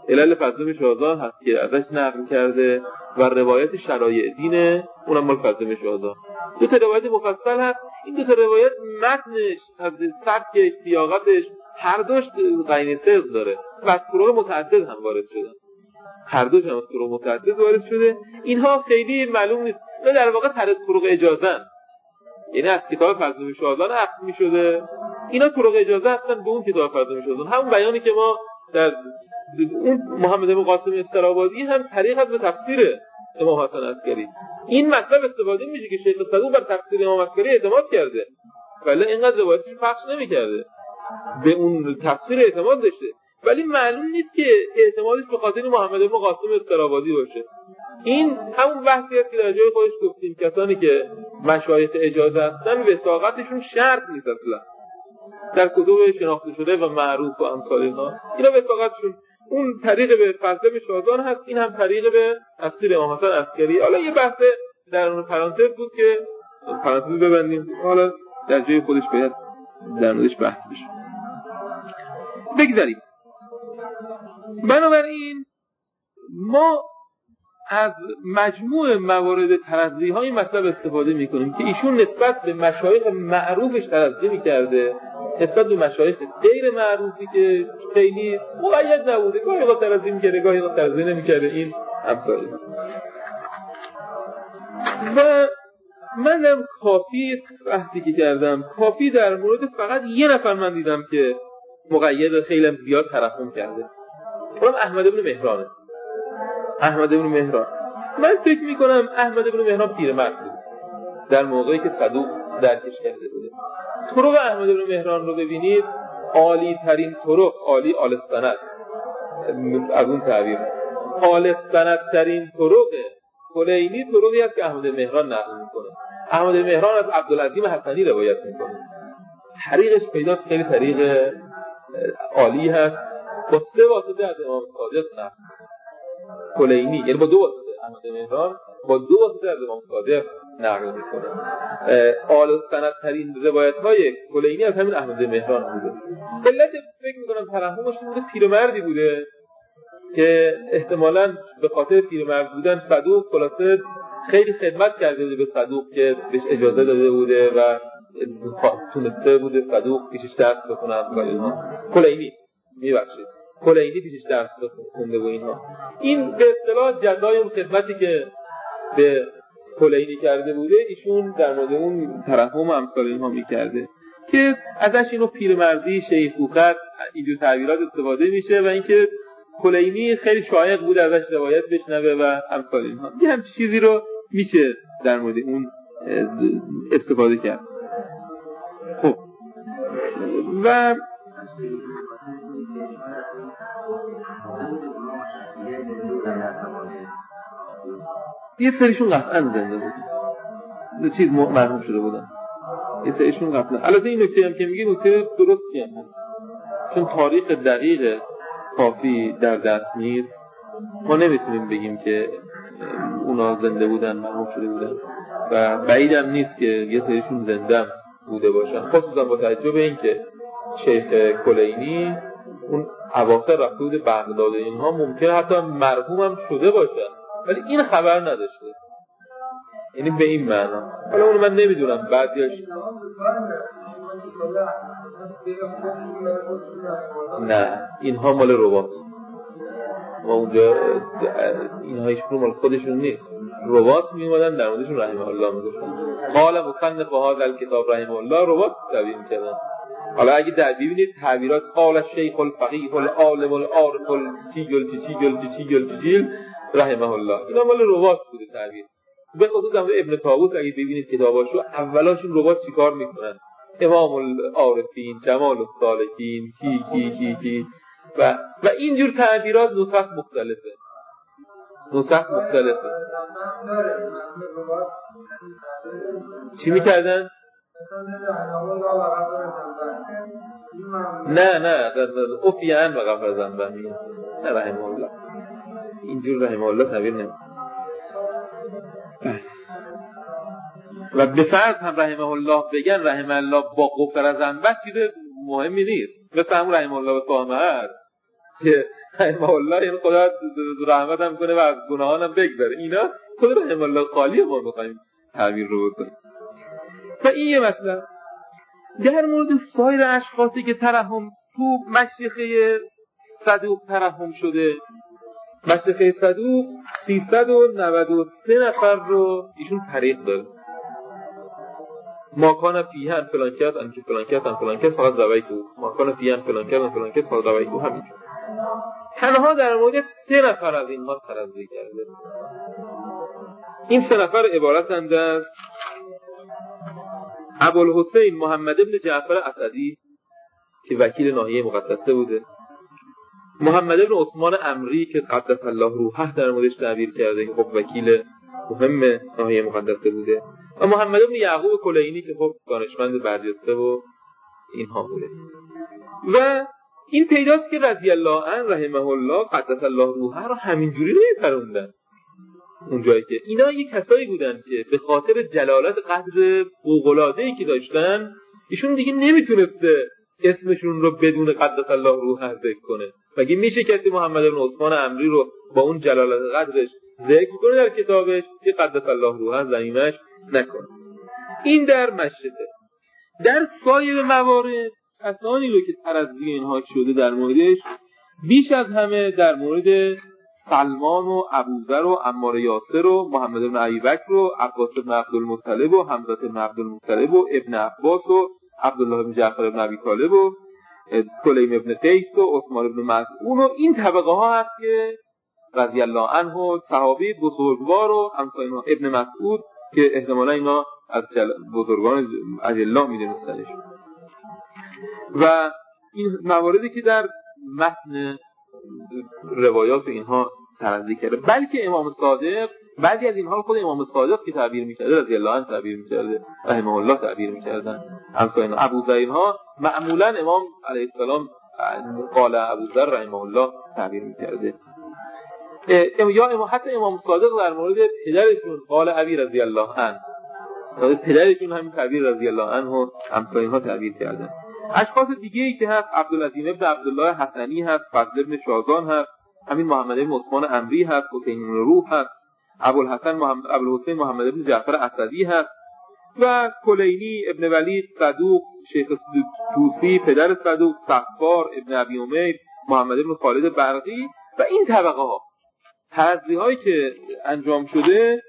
S3: علل فضل شاهزان هست که ازش نقل کرده و روایت شرایع دینه، اونم مال فضل شاهزان. دو تا روایت مفصل هست. این دو تا روایت متنش، از سبکش، سیاقتش هر دوش قرینه صدق داره و از طرق متعدد هم وارد شدن. هر دوش هم از طرق متعدد وارد شده. اینها خیلی معلوم نیست. نه در واقع طرق طرق اجازن. یعنی از کتاب فضل شاهزان عکس می‌شده. اینا طرق اجازه هستن به اون کتاب فضل شاهزان. همون بیانی که ما در اون محمد بن قاسم استرابادی هم طریق از به تفسیر امام حسن عسکری. این مطلب استفاده میشه که شیخ صدوق بر تفسیر امام عسکری اعتماد کرده. ولی اینقدر روایتش پخش نمی‌کرده. به اون تفسیر اعتماد داشته. ولی معلوم نیست که اعتمادش به خاطر محمد بن قاسم استرابادی باشه. این همون بحثی است که در جای خودش گفتیم، کسانی که مشایخ اجازه هستن وثاقتشون شرط نیست اصلا. در کتب شناخته شده و معروف و امثال اینها، اینا وثاقتشون اون طریق به فضل شاهزان هست، این هم طریق به تفسیر امام حسن عسکری. حالا یه بحث در اون پرانتز بود که پرانتز ببندیم، حالا در جای خودش باید در موردش بحث بشه. بگذاریم. بنابراین ما از مجموع موارد ترضی های مطلب استفاده میکنیم که ایشون نسبت به مشایخ معروفش ترضی میکرده، نسبت به مشایخ غیر معروفی که خیلی مقید نبوده، گاهی وقت ترضی میکرده گاهی وقت ترضی نمیکرده. این امثال و من در کافی بحثی که کردم، کافی در مورد فقط یه نفر من دیدم که مقید خیلی هم زیاد ترحم کرده، اونم احمد بن مهرانه. احمد بن مهران، من فکر میکنم احمد بن مهران پیرمرد بود در موقعی که صدوق درکش کرده بوده. طرق احمد بن مهران رو ببینید، عالی ترین طرق، عالی آل السند، از اون تعبیر آل السند ترین طرق کلینی طرقی هست که احمد بن مهران نقل میکنه. احمد بن مهران از عبدالعظیم حسنی روایت میکنه، طریقش پیداست خیلی طریق عالی هست، با سه واسطه از امام صادق نقل کلینی، یعنی با دو واسطه. احمد مهران با دو واسطه از امام صادق نقل میکنه. آل السند ترین روایت های کلینی از همین احمد مهران بوده. علت فکر میکنم ترحمش بوده، پیرمردی بوده که احتمالاً به خاطر پیرمرد بودن صدوق خلاصه خیلی خدمت کرده بوده به صدوق که بهش اجازه داده بوده و تونسته بوده صدوق پیشش درس بخونه. امثال اینها کلینی میبخشید کلینی پیشش درس خونده و اینها. این به اصطلاح جزای اون خدمتی که به کلینی کرده بوده، ایشون در مورد اون ترحم و امثال اینها میکرده که ازش اینو پیرمردی، شیخوخت، اینجور تعبیرات استفاده میشه و اینکه کلینی خیلی شایق بوده ازش روایت بشنوه و امثال اینها. یه همچین چیزی رو میشه در مورد اون استفاده کرد. خب و یه سریشون قطعا زنده بودن، یه چیز مرحوم شده بودن، یه سریشون قطعا. البته این نکته هم که میگی نکته درستی هم هست، چون تاریخ دقیق کافی در دست نیست، ما نمیتونیم بگیم که اونا زنده بودن، مرحوم شده بودن و بعید هم نیست که یه سریشون زنده بوده باشن، خصوصا با توجه به اینکه شیخ کلینی اون اواخر رفته بود بغداد، اینها ممکنه حتی مرحوم هم شده باشن ولی این خبر نداشته، یعنی به این معنا. حالا اونو من نمیدونم بعدیاش نه، اینها مال روات و اونجا اینها ایشون مال خودشون نیست، روات میومدن در موردشون رحمه الله میگفتن. قال مصنف هذا الكتاب رحمه الله، روات تعبیر میکردن. حالا اگه در ببینید تعبیرات قال الشیخ الفقیه العالم العارف الچیگل چیگل چیگل چیگل رحمه الله، اینا مال روات بوده تعبیر. به خصوص در ابن طاووس اگه ببینید کتاباشو، اولاشون روات چیکار میکنن؟ امام العارفین، جمال السالکین، کی کی کی کی و و اینجور تعبیرات نسخ مختلفه. نسخ مختلفه. چی میکردن؟ نه نه افیان و غفر زنبن میگن، نه رحمه الله، اینجور رحمه الله تعبیر نمی و به فرض هم رحمه الله بگن رحمه الله با غفر زنبن چیز مهمی نیست، مثل همون رحمه الله و سامه هست که رحمه الله یعنی خدا رحمت هم کنه و از گناهان هم بگذره، اینا خود رحمه الله خالی ما بخوایم تعبیر رو بکنیم. و این یه مطلب. در مورد سایر اشخاصی که ترحم تو مشیخه صدوق ترحم شده، مشیخه صدوق سیصد و نود و سه نفر رو ایشون طریق داره. ماکان فیهن فلان کس ان که فلان کس ان فلان کس فقط روایت او، ماکان فیهن فلان کس ان فلان کس فقط روایت او. همینجور تنها در مورد سه نفر از اینها ترضی کرده. این سه نفر عبارتند از ابوالحسین محمد بن جعفر اسدی که وکیل ناحیه مقدسه بوده، محمد بن عثمان عمری که قدس الله روحه در موردش تعبیر کرده که خب وکیل مهم ناحیه مقدسه بوده، و محمد بن یعقوب کلینی که خب دانشمند برجسته و اینها بوده. و این پیداست که رضی الله عنه رحمه الله قدس الله روحه رو همینجوری نمیپروندن اون جایی که اینا یک کسایی بودن که به خاطر جلالت قدر فوق‌العاده‌ای که داشتن ایشون دیگه نمیتونسته اسمشون رو بدون قدس الله روحه ذکر کنه. مگه میشه کسی محمد بن عثمان عمری رو با اون جلالت قدرش ذکر کنه در کتابش که قدس الله روحه ضمیمش نکنه؟ این در مشیخه. در سایر موارد کسانی رو که ترضی اینها شده در موردش بیش از همه در مورد سلمان و ابوذر و عمار یاسر و محمد بن ابیبکر و عباس بن عبدالمطلب و حمزه بن عبدالمطلب و ابن عباس و عبدالله بن جعفر بن ابی طالب و سلیم بن قیس و عثمان بن مسعود و این طبقه ها هست که رضی الله عنه صحابی بزرگوار و همسایه اینا. ابن مسعود که احتمالا اینا از بزرگان اجلا میدونستنش. و این مواردی که در متن روایات اینها ترضی کرده، بلکه امام صادق بعضی از اینها خود امام صادق که تعبیر می‌کرده رضی الله عنه تعبیر می‌کرده، رحمه الله تعبیر می‌کردن. همسایه ابوذر اینها معمولا امام علیه السلام قال ابوذر رحمه الله تعبیر می‌کرده. یا امام حتی امام صادق در مورد پدرشون قال ابی رضی الله عنه، پدرشون همین تعبیر رضی الله عنه همسایه اینها تعبیر کردن. اشخاص دیگه‌ای که هست عبدالعظیم ابن عبدالله حسنی هست، فضل ابن شازان هست، همین محمد بن عثمان عمری هست، حسین بن روح هست، ابوالحسن محمد ابوالحسین محمد بن جعفر اسدی هست و کلینی ابن ولید صدوق، شیخ توسی پدر صدوق، صفار ابن ابی امیر، محمد بن خالد برقی و این طبقه ها. ترضی هایی که انجام شده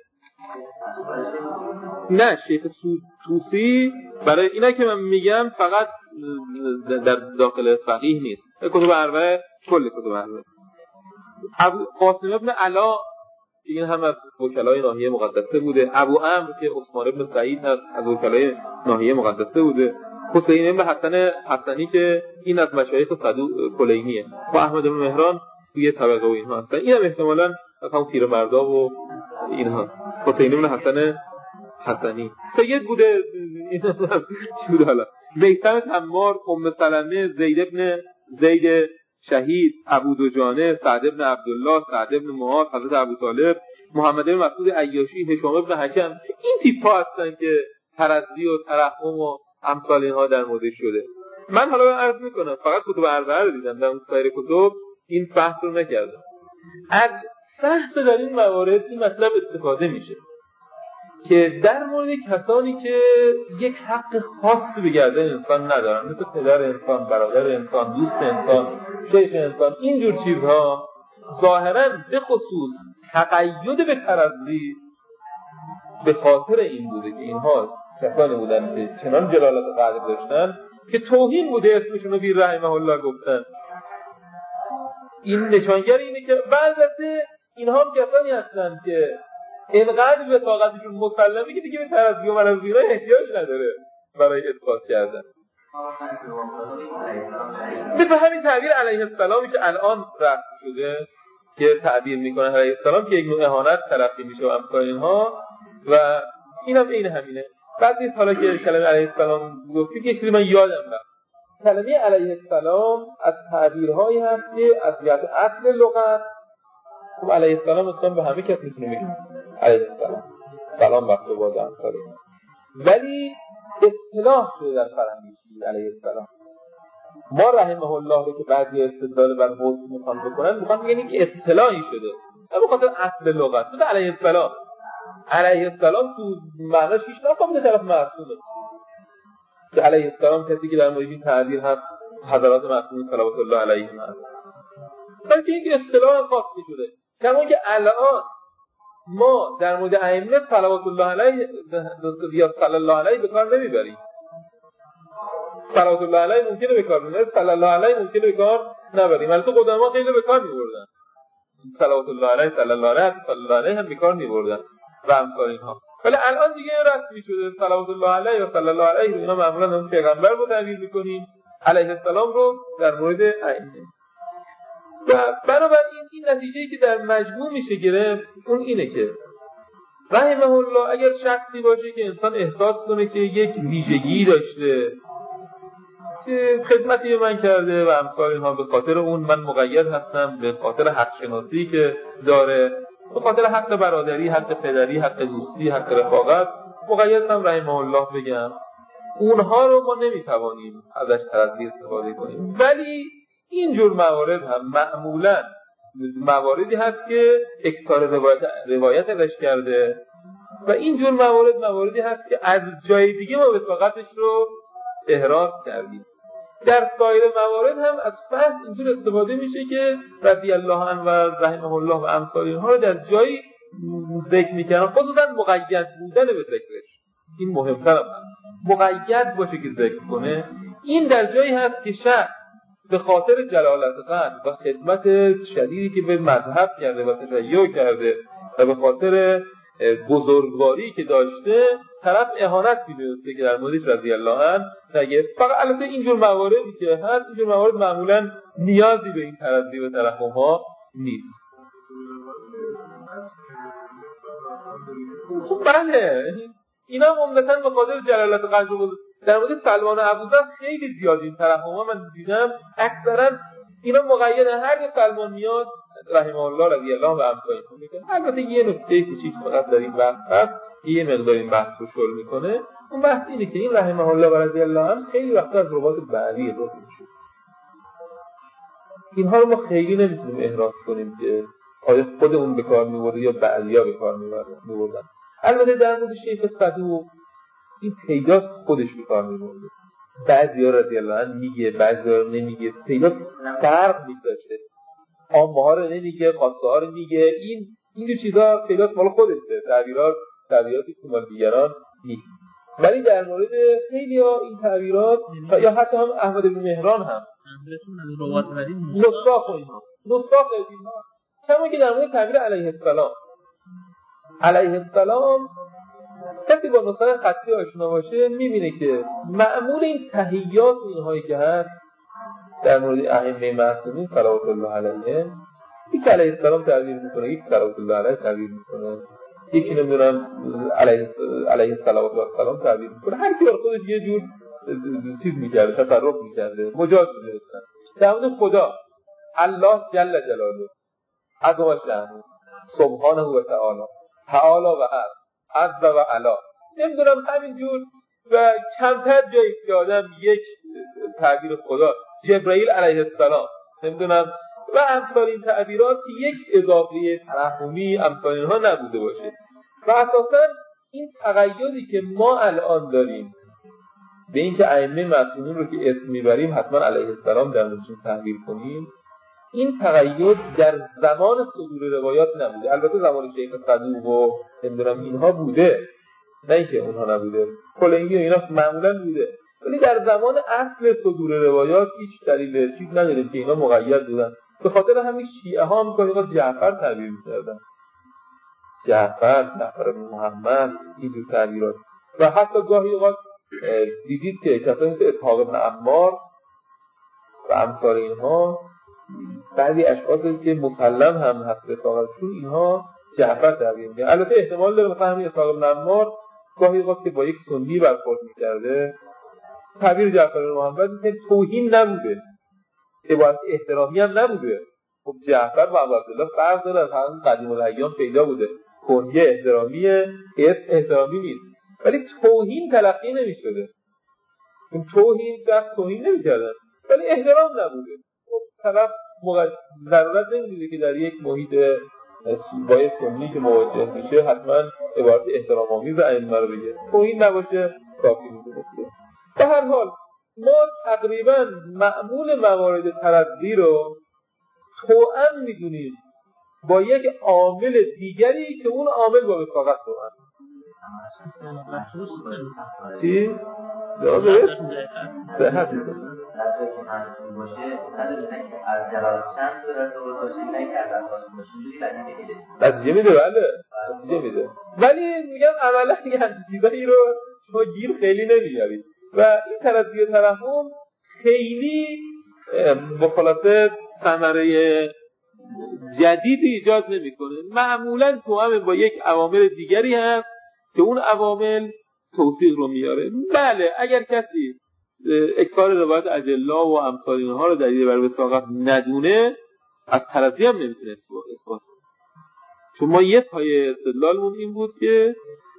S3: نه شیخ توسی برای اینا که من میگم فقط در داخل فقیه نیست، کتب اربعه کل کتب اربعه. ابو قاسم ابن علا این هم از وکلای ناحیه مقدسه بوده، ابو عمرو که عثمان ابن سعید هست از وکلای ناحیه مقدسه بوده، حسین ابن حسن حسنی که این از مشایخ صدوق کلینیه و احمد بن مهران توی طبقه و اینها هستن. این هم احتمالاً از همون پیرمردا و اینها. حسین ابن حسن حسنی سید بوده، این چی بوده حالا؟ میثم تمار، ام سلمه، زید ابن زید شهید، ابو دجانه، سعد ابن عبدالله، سعد ابن معاذ، حضرت ابو طالب، محمد ابن مسعود عیاشی، هشام ابن حکم. این تیپ ها هستن که ترضی و ترحم و امثال اینها در موردش شده. من حالا عرض میکنم فقط کتب اربعه رو دیدم، در اون سایر کتب این بحث رو نکردم. از بحث در این موارد این مطلب استفاده میشه که در مورد کسانی که یک حق خاصی به گردن انسان ندارن، مثل پدر انسان، برادر انسان، دوست انسان، شیخ انسان، اینجور چیزها، ظاهراً به خصوص تقید به ترضی به خاطر این بوده که اینها کسانی بودن که چنان جلالت قدر داشتن که توهین بوده اسمشون رو بی رحمه الله گفتن. این نشانگر اینه که بعضی اینها هم کسانی هستن که اینقدر به وساقتشون مسلمه که دیگه به ترضی و مرضی احتیاج نداره برای اثبات کردن. مثل همین تعبیر علیه السلامی که الان رسم شده که تعبیر میکنه علیه السلام که یک نوع اهانت تلقی میشه و امثال اینها، و این هم این همینه. بعد نیست حالا که کلمه علیه السلام گفتید یه چیزی من یادم رفت. کلمه علیه السلام از تعبیرهایی هست که از جهت اصل لغت خب علیه السلام اصلا به همه کس میتونه بگه علیه السلام سلام بر تو باد امثال اینها، ولی اصطلاح شده در فرهنگی علیه السلام. ما رحمه الله رو که بعضی استدلال بر حسن میخوان بکنن میخوان بگن که اصطلاحی شده نه به خاطر اصل لغت. مثل علیه السلام، علیه السلام تو معناش هیچ نفهم به طرف معصومه که علیه السلام کسی که در موردش این تعبیر هست حضرات معصومین صلوات الله علیهم هست، بلکه اینکه اصطلاح خاصی شده. کما که الان ما در مورد ائمه صلوات الله علیه یا صلی الله علیه به کار نمیبریم. صلوات الله علیه ممکنه به کار ببریم، صلی الله علیه ممکنه به کار نبریم. البته قدما خیلی به کار میبردن صلوات الله علیه، صلی الله علیه، صلی الله علیه هم به کار میبردن و امثال اینها. ولی الان دیگه رسمی شده صلوات الله علیه یا صلی الله علیه رو اینا معمولا اون پیغمبر رو تعبیر میکنیم، علیه السلام رو در مورد ائمه. و بنابراین این نتیجه‌ای که در مجموع میشه گرفت اون اینه که رحمه الله اگر شخصی باشه که انسان احساس کنه که یک ویژگی داشته که خدمتی به من کرده و امثال اینها، به خاطر اون من مقید هستم، به خاطر حق شناسی که داره، به خاطر حق برادری، حق پدری، حق دوستی، حق رفاقت مقیدم رحمه الله بگم، اونها رو ما نمیتوانیم ازش ترضی استفاده کنیم. ولی اینجور موارد هم معمولا مواردی هست که اکثار روایت روایت ازش کرده و اینجور موارد مواردی هست که از جای دیگه ما وثاقتش رو احراز کردیم. در سایر موارد هم از فحص اینجور استفاده میشه که رضی الله عنه و رحمه الله و امثال اینها رو در جایی ذکر میکنن، خصوصا مقید بودن به ذکرش. این مهمتر هم هست مقید باشه که ذکر کنه. این در جایی هست که شخص به خاطر جلالت قدر و خدمت شدیدی که به مذهب کرده و تشیع کرده و به خاطر بزرگواری که داشته طرف اهانت می‌دونسته که در موردش رضی الله عنه نگه. فقط البته اینجور مواردی که هست، اینجور موارد معمولا نیازی به این ترضی و ترحم ها نیست. خب بله اینا عمدتاً به خاطر جلالت قدر بود. در مورد سلمان و ابوذر خیلی زیاد این ترحم ها من دیدم، اکثرا اینا مقیدن، هر جا سلمان میاد رحمه الله رضی الله و امثال میکنه. البته یه نکته کوچیک فقط در این بحث هست، یه مقدار این بحث رو شل میکنه. اون بحث اینه که این رحمه الله و رضی الله عنه خیلی وقتا از روات بعدی اضافه میشه. اینها رو ما خیلی نمیتونیم احراز کنیم که آیا خود اون به کار میبرده یا بعضیا به کار میبردن. البته در مورد شیخ صدوق این پیداست خودش به کار میبرده، بعضیا رضی الله عنه میگه، بعضیا رو نمیگه، پیداست فرق میذاره، عامه ها رو نمیگه، خاصه ها رو میگه. این این چیزا پیداست مال خودشه، تعبیرات تعبیراتی که مال دیگران نیست. ولی در مورد خیلی‌ها این تعبیرات یا حتی هم احمد بن مهران هم نساخ اینها نساخ اینها کما که در مورد تعبیر علیه السلام علیه السلام کسی با نسخه خطی آشنا باشه میبینه که معمول این تحیات اینهایی که هست در مورد ائمه معصومین صلوات الله علیهم، یکی علیه السلام تعبیر میکنه، یکی صلوات الله علیه تعبیر میکنه، یکی نمیدونم علیه علیه الصلوات و السلام تعبیر میکنه. هر کی بر خودش یه جور چیز میکرده، تصرف میکرده، مجاز میدونستن. در مورد خدا الله جل جلاله عظم شأنه سبحانه و تعالی تعالی و عز عز و علا، نمیدونم همینجور و کمتر جایی که آدم یک تعبیر خدا جبرائیل علیه السلام نمیدونم و امثال این تعبیرات که یک اضافه ترحمی امثال اینها نبوده باشه. و اساسا این تقییدی که ما الان داریم به این که ائمه معصومین رو که اسم میبریم حتما علیه السلام در موردشون تعبیر کنیم، این تقیید در زمان صدور روایات نبوده. البته زمان شیخ صدوق و نمیدونم اینها بوده، نه اینکه اونها نبوده، کلینگی و اینا معمولا بوده، ولی در زمان اصل صدور روایات هیچ دلیل چیز نداریم که اینا مقید بودن. به خاطر همین شیعه ها هم که جعفر تعبیر می‌کردن، جعفر جعفر بن محمد، اینجور تعبیرات. و حتی گاهی اوقات دیدید که کسایی مثل اسحاق بن عمار و امثال اینها بعضی اشخاصی که مسلم هم هست رفاقتشون اینها جعفر تعبیر می‌کنن. البته احتمال داره مثلا همین اسحاق بن عمار گاهی اوقات که با یک سنی برخورد می‌کرده تعبیر جعفر بن محمد که توهین نبوده، که باید احترامی هم نبوده. خب جعفر و عبدالله فرق داره، از همون قدیم الایام پیدا بوده، کنیه احترامیه، اسم احترامی نیست، ولی توهین تلقی نمی‌شده. این توهین شخص توهین نمی‌کردن، ولی احترام نبوده. خب طرف موقع ضرورت نمیدیده که در یک محیط با یک سنی که مواجه میشه حتما عبارت احترام آمیز ائمه رو بگه. خب این نباشه کافی میدونسته. به هر حال ما تقریبا معمول موارد تردی رو توأم میدونیم با یک عامل دیگری که اون عامل با وساقت توأم. چی؟ جواب درست؟ صحت میکنه. نتیجه میده بله نتیجه میده، ولی میگم عملا یه همچین چیزایی رو شما گیر خیلی نمیارید و این تردی و ترحم خیلی با خلاصه ثمره جدید ایجاد نمیکنه. معمولا توأم با یک عوامل دیگری هست که اون عوامل توثیق رو میاره. بله اگر کسی اکثار روایت اجلا و امثال اینها رو دلیل بر وثاقت ندونه از ترضی هم نمیتونه اثبات کنه، چون ما یه پای استدلالمون این بود که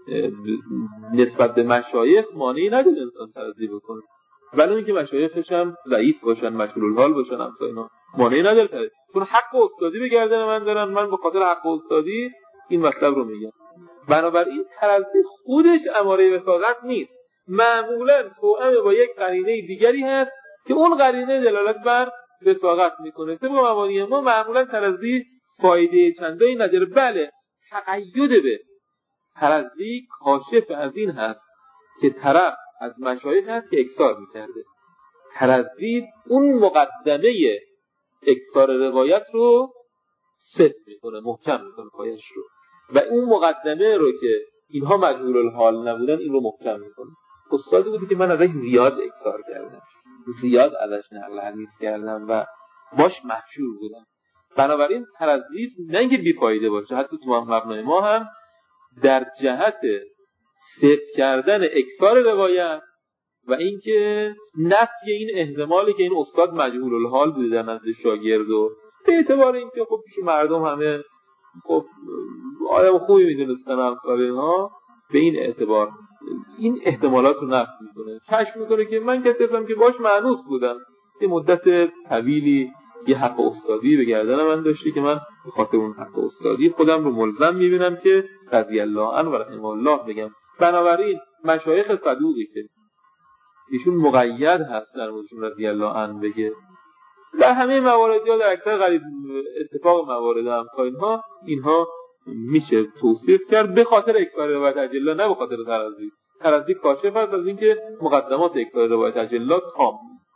S3: نسبت به مشایخ مانعی نداره انسان ترضی بکنه، ولی اینکه مشایخش هم ضعیف باشن مشغول الحال باشن امثال اینا مانعی نداره ترضی، چون حق استادی به گردن من دارن، من به خاطر حق استادی این مطلب رو میگم. بنابراین ترضی خودش اماره وثاقت نیست، معمولا توأم با یک قرینه دیگری هست که اون قرینه دلالت بر وثاقت میکنه. طبق مبانی ما معمولا ترضی فایده چندانی نداره. بله تقید به ترضی کاشف از این هست که طرف از مشایخ هست که اکثار میکرده. ترضی اون مقدمه اکثار روایت رو ست میکنه، محکم میکنه پایش رو، و اون مقدمه رو که اینها مجهول الحال نبودن این رو محکم میکنه. استادی بودی که من ازش زیاد اکثار کردم، زیاد ازش نقل حدیث کردم و باش محشور بودم. بنابراین ترضی نه اینکه بیفایده باشه، حتی تو مبنای ما هم در جهت ست کردن اکثار روایت و اینکه نفی این احتمالی که این استاد مجهول الحال بوده در نزد شاگرد و به اعتبار اینکه خب پیش مردم همه خب آدم خوبی میدونستن امثال اینها، به این اعتبار این احتمالات رو نفی میکنه، کشف میکنه که من کتبم که باش معنوس بودم، یه مدت طویلی یه حق استادی به گردن من داشتی که من به خاطر اون حق استادی خودم رو ملزم میبینم که رضی الله عنه و رحمه الله بگم. بنابراین مشایخ صدوقی که ایشون مقید هست در موردشون رضی الله عنه بگه، در همه موارد یا در اکثر غریب اتفاق موارد امثال اینها اینها میشه توصیف کرد به خاطر اکثار روایت اجلا، نه به خاطر ترضی. ترضی کاشف هست از اینکه مقدمات اکثار روایت اجلا تام.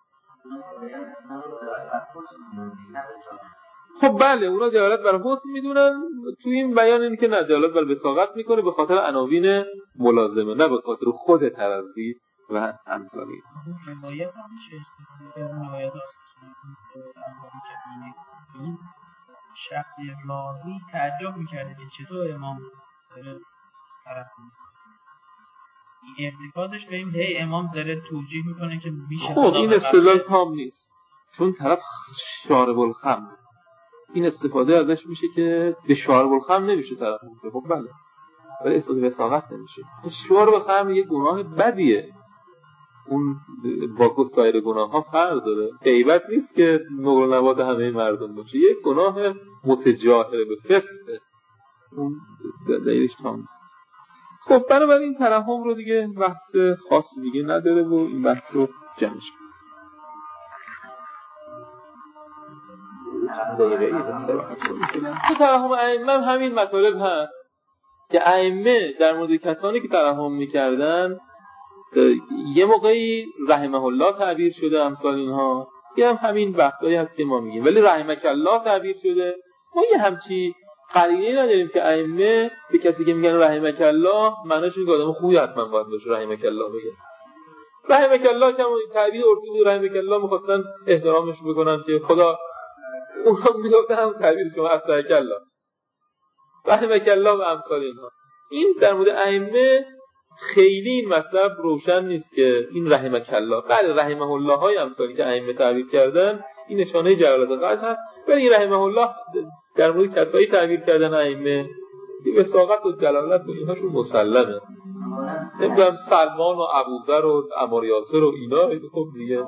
S3: خب بله اونا دلالت بر حسن میدونن، تو این بیان این که نه دلالت بر وثاقت میکنه به خاطر عناوین ملازمه، نه به خاطر خود ترضی و امثال اینها.
S2: روایت هم میشه روایت این شخصی راوی تعجب میکرده که چطور امام داره طرف این ارتکازش به این هی امام داره توجیه میکنه که میشه.
S3: خب این استدلال تام نیست، چون طرف شارب الخمر، این استفاده ازش میشه که به شارب الخمر نمیشه طرف میگه خب بله، ولی اثبات وثاقت نمیشه. شارب خمر یه گناه بدیه، اون با سایر گناه ها فرق داره. غیبت نیست که نقل و نبات همه مردم باشه، یک گناه متجاهره به فسقه، اون دلیلش تام. خب بنابراین ترحم رو دیگه بحث خاص دیگه نداره و این بحث رو جمعش کنیم. تو ترحم ائمه همین مطالب هست که ائمه در مورد کسانی که ترحم میکردن یه موقعی رحمه الله تعبیر شده امثال اینها، یه هم همین بحثایی هست که ما میگیم، ولی رحمک الله تعبیر شده. ما یه همچی قرینه نداریم که ائمه به کسی که میگن رحمک الله معناش اینه که آدم خوبی حتما باید باشه رحمک الله بگه. رحمک الله که تعبیر عرفی بود، رحمک الله می‌خواستن احترامش بکنن که خدا اونها میگفتن هم تعبیر شما اصلحک الله رحمک الله و امثال اینها. این در مورد ائمه خیلی این مطلب روشن نیست که این رحمک الله، بله رحمه الله های امثالی که ائمه تعبیر کردن این نشانه جلالت قدر هست، ولی این رحمه الله در مورد کسایی تعبیر کردن ائمه وثاقت و جلالت و اینهاشون مسلمه. نمیدونم سلمان و ابوذر و عمار یاسر و اینا. خب دیگه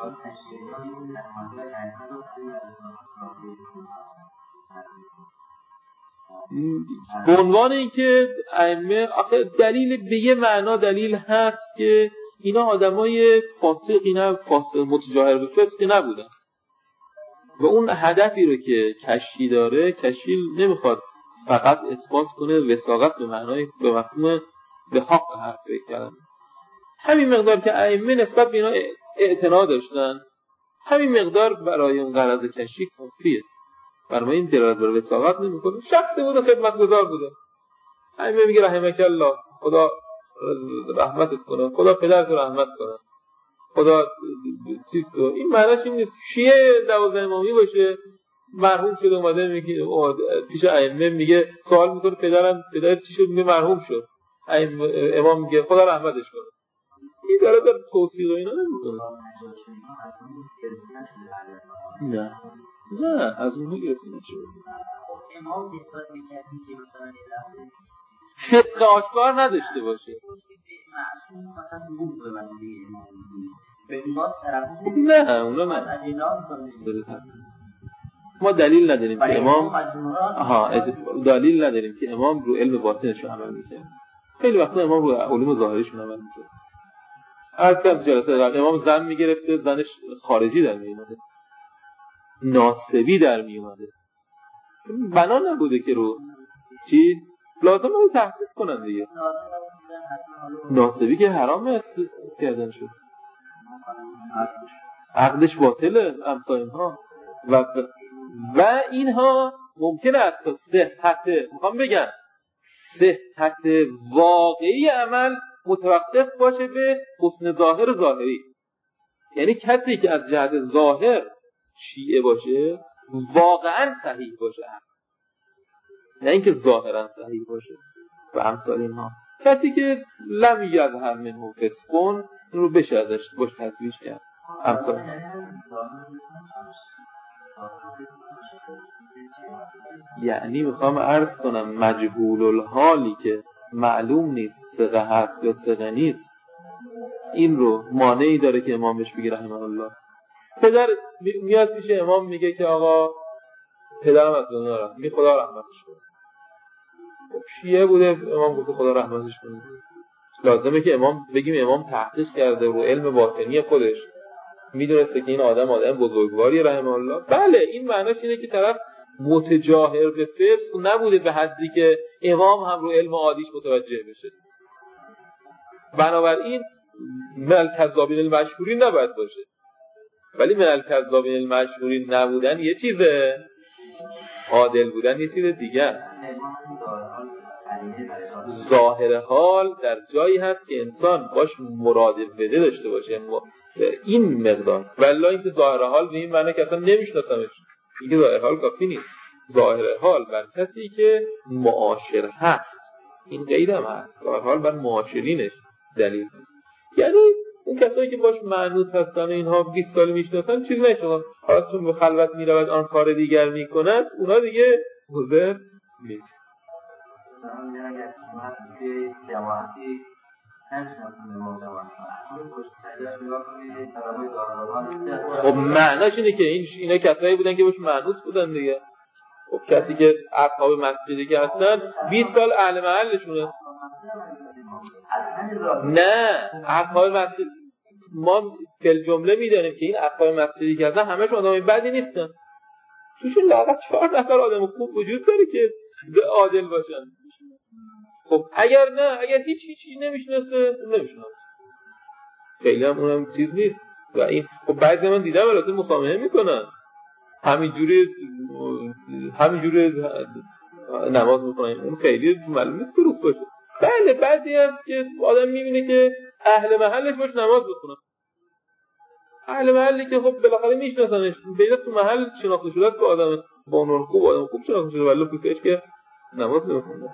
S3: به عنوان اینکه ائمه آخه دلیل به یه معنا دلیل هست که اینا آدمای فاسقی نه فاسق متجاهر به فسقی نبودن و اون هدفی رو که کشی داره، کشی نمیخواد فقط اثبات کنه وساقت به معنای به مفهوم به حق حرف کردن. همین مقدار که ائمه نسبت به اینا اعتنا داشتن، همین مقدار برای اون غرض کشی کافیه. برای این دلالت بر وساقت نمیکنه. شخصی بوده خدمتگزار بوده. ائمه میگه رحمک الله، خدا رحمتت کنه، خدا پدرت رحمت کنه، خدا چیز تو. این معنیش این نیست شیعه دوازده امامی باشه مرحوم شده اومده میگه پیش ائمه میگه سوال میکنه پدرم پدر چی شد، میگه مرحوم شد. امام میگه خدا رحمتش کنه. این داره در توصیق و اینا نمیکنه. نه نه از اونها گرفته نشده.
S4: امام نسبت به کسی که مثلا
S3: فسق آشکار نداشته باشه
S4: معصوم مثلا بود به من به ایمان طرف
S3: نه اونا نه. ما دلیل نداریم که امام آها دلیل نداریم که امام رو علم باطنش عمل میکنه. خیلی وقتا امام رو علوم ظاهریشون عمل میکنه. هر کم جلسه قبل امام زن میگرفته، زنش خارجی در میومده، ناسبی در میومده، بنا نبوده که رو چی لازم رو تحقیق کنن دیگه. ناسبی که حرام کردن شد، عقدش باطله امثال اینها و و اینها ممکنه حتی صحت میخوام بگم صحت واقعی عمل متوقف باشه به حسن ظاهر ظاهری. یعنی کسی که از جهت ظاهر شیعه باشه واقعا صحیح باشه، نه اینکه ظاهرا صحیح باشه و امثال اینها. کسی که لم یظهر منه فسقون این رو بشه ازش باش تصویش کرد امثال. یعنی میخوام عرض کنم مجهول الحالی که معلوم نیست ثقه هست یا ثقه نیست، این رو مانعی داره که امام بهش بگه رحمه الله. پدر میاد پیش امام میگه که آقا پدرم از دنیا رفت، میگه خدا رحمتش کنه. شیعه بوده، امام گفته خدا رحمتش کنه. لازمه که امام بگیم امام تحقیق کرده رو علم باطنی خودش، میدونسته که این آدم آدم بزرگواری رحمه الله. بله این معنیش اینه که طرف متجاهر به فسق نبوده به حدی که امام هم رو علم عادیش متوجه بشه. بنابراین من الکذابین المشهورین نباید باشه، ولی من الکذابین المشهورین نبودن یه چیزه، عادل بودن یه چیز دیگه است. ظاهر حال در جایی هست که انسان باش مرادفه داشته باشه این مقدار، ولی اینکه ظاهر حال به این معنی که اصلا نمیشناسمش، اینکه ظاهر حال کافی نیست. ظاهر حال بر کسی که معاشر هست، این غیر هم هست. ظاهر حال بر معاشرینش دلیل هست. یعنی اون کسایی که باش معنوس هستن اینها بیست سال میشناسن چیز نشدن، حالا چون به خلوت میرود آن کار دیگر میکنن اونا دیگه حاضر نیست. خب معناش اینه که این اینا کسایی بودن که باش معنوس بودن دیگه. خب کسی که اصحاب مسجدی که هستن بیست سال اهل محلشونه. نه اصحاب مسجد ما کل جمله میدانیم که این اصحاب مسجدی که هستن همشون آدمای بدی نیستن، توشون لااقل چهار نفر آدم خوب وجود داره که عادل باشن. خب اگر نه اگر هیچ هیچی نمیشناسه نمیشناسه خیلی هم اونم چیز نیست. و این خب بعضی من دیدم البته مسامحه میکنن، همینجوری همینجوری نماز میکنن، اون خیلی معلوم نیست که روز باشه. بله بعضی هم که آدم میبینه که اهل محلش باش نماز بخونه، اهل محلی که خب بالاخره میشناسنش، پیدا تو محل شناخته شده است، با آدم با اون خوب آدم خوب شناخته شده، ولی پوسش که نماز نمیخونه.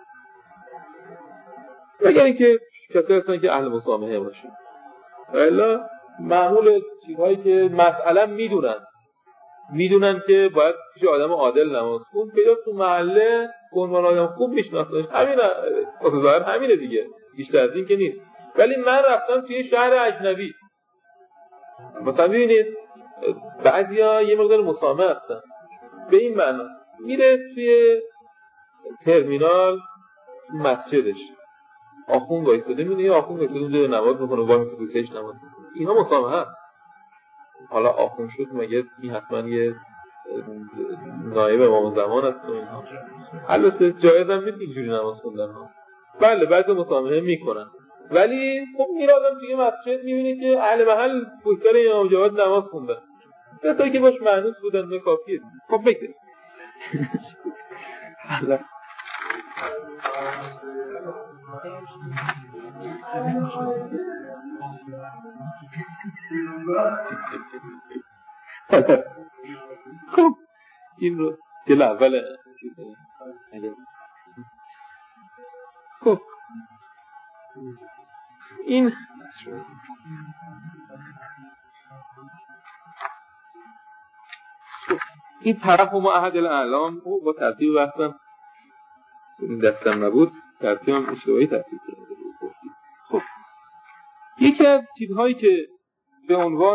S3: اگر اینکه کسایی هستن که اهل مسامحه باشه، الا معمول چیزهایی که مسئله میدونن میدونن که باید پیش آدم عادل نماز خون، پیدا تو محله به عنوان آدم خوب میشناسنش، همین واسه ظاهر همینه دیگه، بیشتر از این که نیست. ولی من رفتم توی شهر اجنبی. مثلا ببینید بعضیا یه مقدار مسامح هستن به این معنا، میره توی ترمینال مسجدش آخوند وایساده، میبینه یه آخوند وایساده اونجا نماز میکنه، وای میسه دوستش نماز میکنه، اینا مسامحه است. حالا آخوند شد مگه این حتما یه نایب امام زمان است و اینها. البته جایز هم نیست اینجوری نماز خوندن ها. بله بعضی مسامحه میکنن، ولی خب میره آدم توی مسجد میبینه که اهل محل پشت امام جواد نماز خوندن، کسایی که باش مانوس بودن به کافیه. خب بگذاریم. خب این رو جل اول خب این این طرف و معهد الاعلام او با ترتیب بحثم این دستم نبود، ترتیبم اشتباهی ترتیب کرده بود. خب یکی از چیزهایی که به عنوان